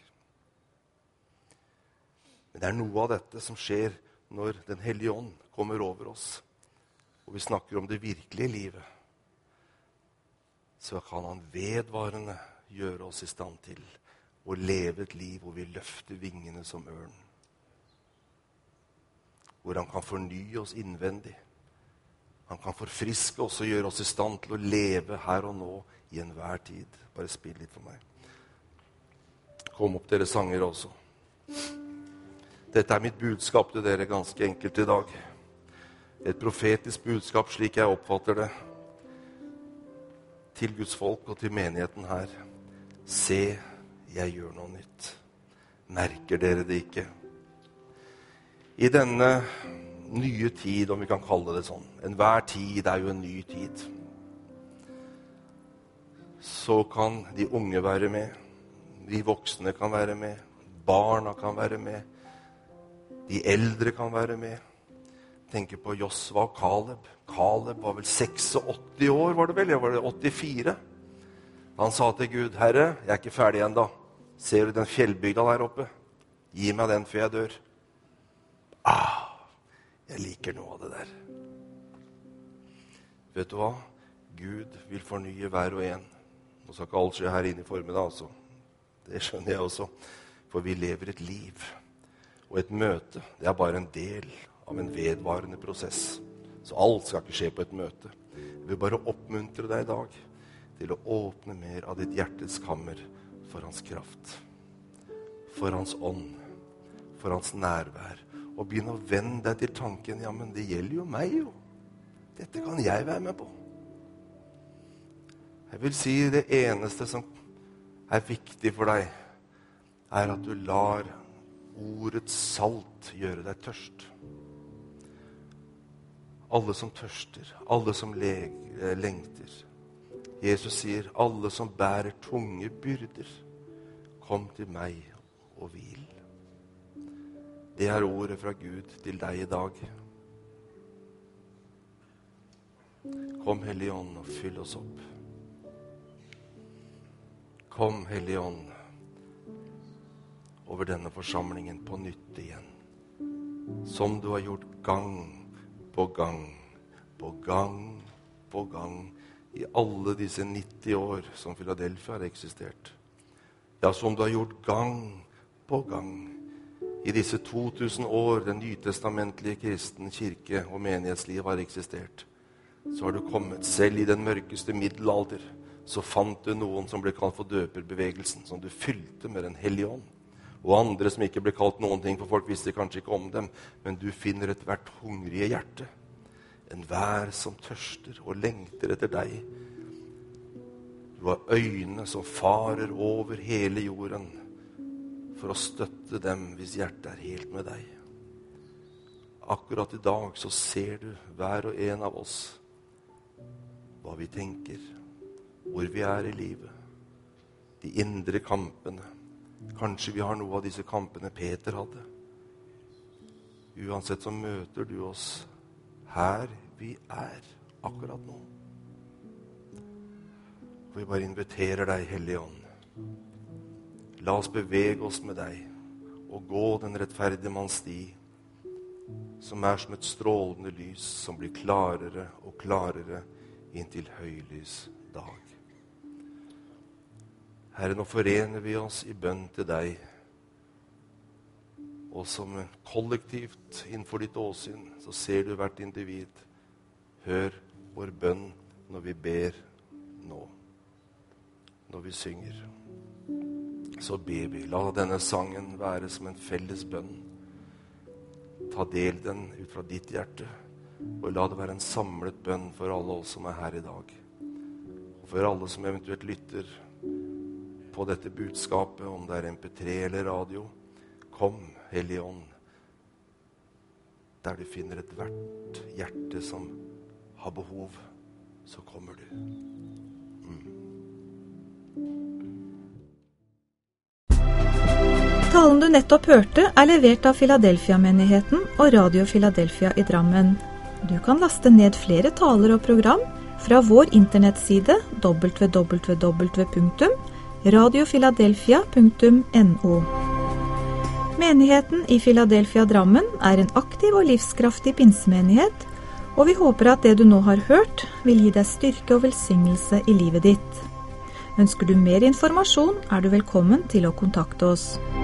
Men det er noe av dette som skjer når Den hellige ånd kommer over oss. Og vi snakker om det virkelige livet, så kan han vedvarende gjøre oss i stand til å leve et liv hvor vi løfter vingene som ørn. Hvor han kan fornye oss innvendig. Han kan forfriske oss og gjøre oss i stand til å leve her og nå i enhver tid. Bare spill litt for meg. Kom opp dere sanger også. Dette er mitt budskap til dere ganske enkelt i dag. Et profetisk budskap slik jeg oppfatter det. Til Guds folk og til menigheten her. Se, jeg gjør noe nytt. Merker dere det ikke? I denne nye tid, om vi kan kalle det sånn. Enhver tid er jo en ny tid. Så kan de unge være med. De voksne kan være med. Barna kan være med. De eldre kan være med. Tenker på Josva og Kaleb. Kaleb var vel åttiseks år, var det vel? Jeg var det åttifire. Han sa til Gud, Herre, jeg er ikke ferdig enda. Ser du den fjellbygda der oppe? Gi meg den før jeg dør. Ah, jeg liker noe av det der. Vet du hva? Gud vil fornye hver og en. Nå skal ikke alt skje her inne i formiddag, altså. Det skjønner jeg også. For vi lever et liv. Og et møte, det er bare en del av en vedvarende prosess. Så alt skal ikke skje på et møte. Jeg vil bare oppmuntre deg i dag til å åpne mer av ditt hjertets kammer for hans kraft, for hans ånd, for hans nærvær. Og begynn å vende deg til tanken, ja, men det gjelder jo meg jo. Dette kan jeg være med på. Jeg vil si det eneste som er viktig for deg, er at du lar ordets salt gjøre deg tørst. Alle som tørster, alle som le- lengter. Jesus sier, alle som bærer tunge byrder, kom til meg og hvil. Det er ordet fra Gud til deg i dag. Kom, Hellige Ånd, og fyll oss opp. Kom, Hellige Ånd, over denne forsamlingen på nytt igjen. Som du har gjort gang på gang, på gang på gang, i alle disse nitti år som Philadelphia har eksistert. Ja, som du har gjort gang på gang, i disse to tusen år den nytestamentlige kristen kirke og menighetsliv har eksistert. Så har du kommet selv i den mørkeste middelalder, så fant du noen som ble kalt for døperbevegelsen, som du fylte med den hellige ånd. Og andre som ikke ble kalt noen ting, for folk visste kanskje ikke om dem, men du finner et hvert hungrige hjerte. En hver som tørster og lengter etter deg. Du har øyne som farer over hele jorden for å støtte dem hvis hjertet er helt med deg. Akkurat i dag så ser du hver og en av oss hva vi tenker, hvor vi er i livet, de indre kampene. Kanskje vi har noe av disse kampene Peter hadde. Uansett så møter du oss her vi er akkurat nå. Og vi bare inviterer deg, Hellige Ånd. La oss bevege oss med deg og gå den rettferdige manns sti, som er som et strålende lys som blir klarere og klarere inntil høylys dag. Herre, nå forener vi oss i bønn til deg, og som kollektivt innenfor ditt åsyn, så ser du hvert individ. Hør vår bønn når vi ber nå, når vi synger. Så ber vi, la denne sangen være som en felles bønn. Ta del den ut fra ditt hjerte, og la det være en samlet bønn for alle oss som er her i dag. Og for alle som eventuelt lytter på dette budskapet, om det er M P tre eller radio. Kom, Hellige Ånd, der du finner et hvert hjerte som har behov, så kommer du. Mm. Talen du nettopp hørte er levert av Philadelphia-menigheten og Radio Philadelphia i Drammen. Du kan laste ned flere taler og program fra vår internettside w w w punktum radio philadelphia punktum no. Menigheten i Philadelphia Drammen er en aktiv og livskraftig pinsemenighet, og vi håper at det du nå har hørt vil gi deg styrke og velsignelse i livet ditt. Ønsker du mer informasjon, er du velkommen til å kontakte oss.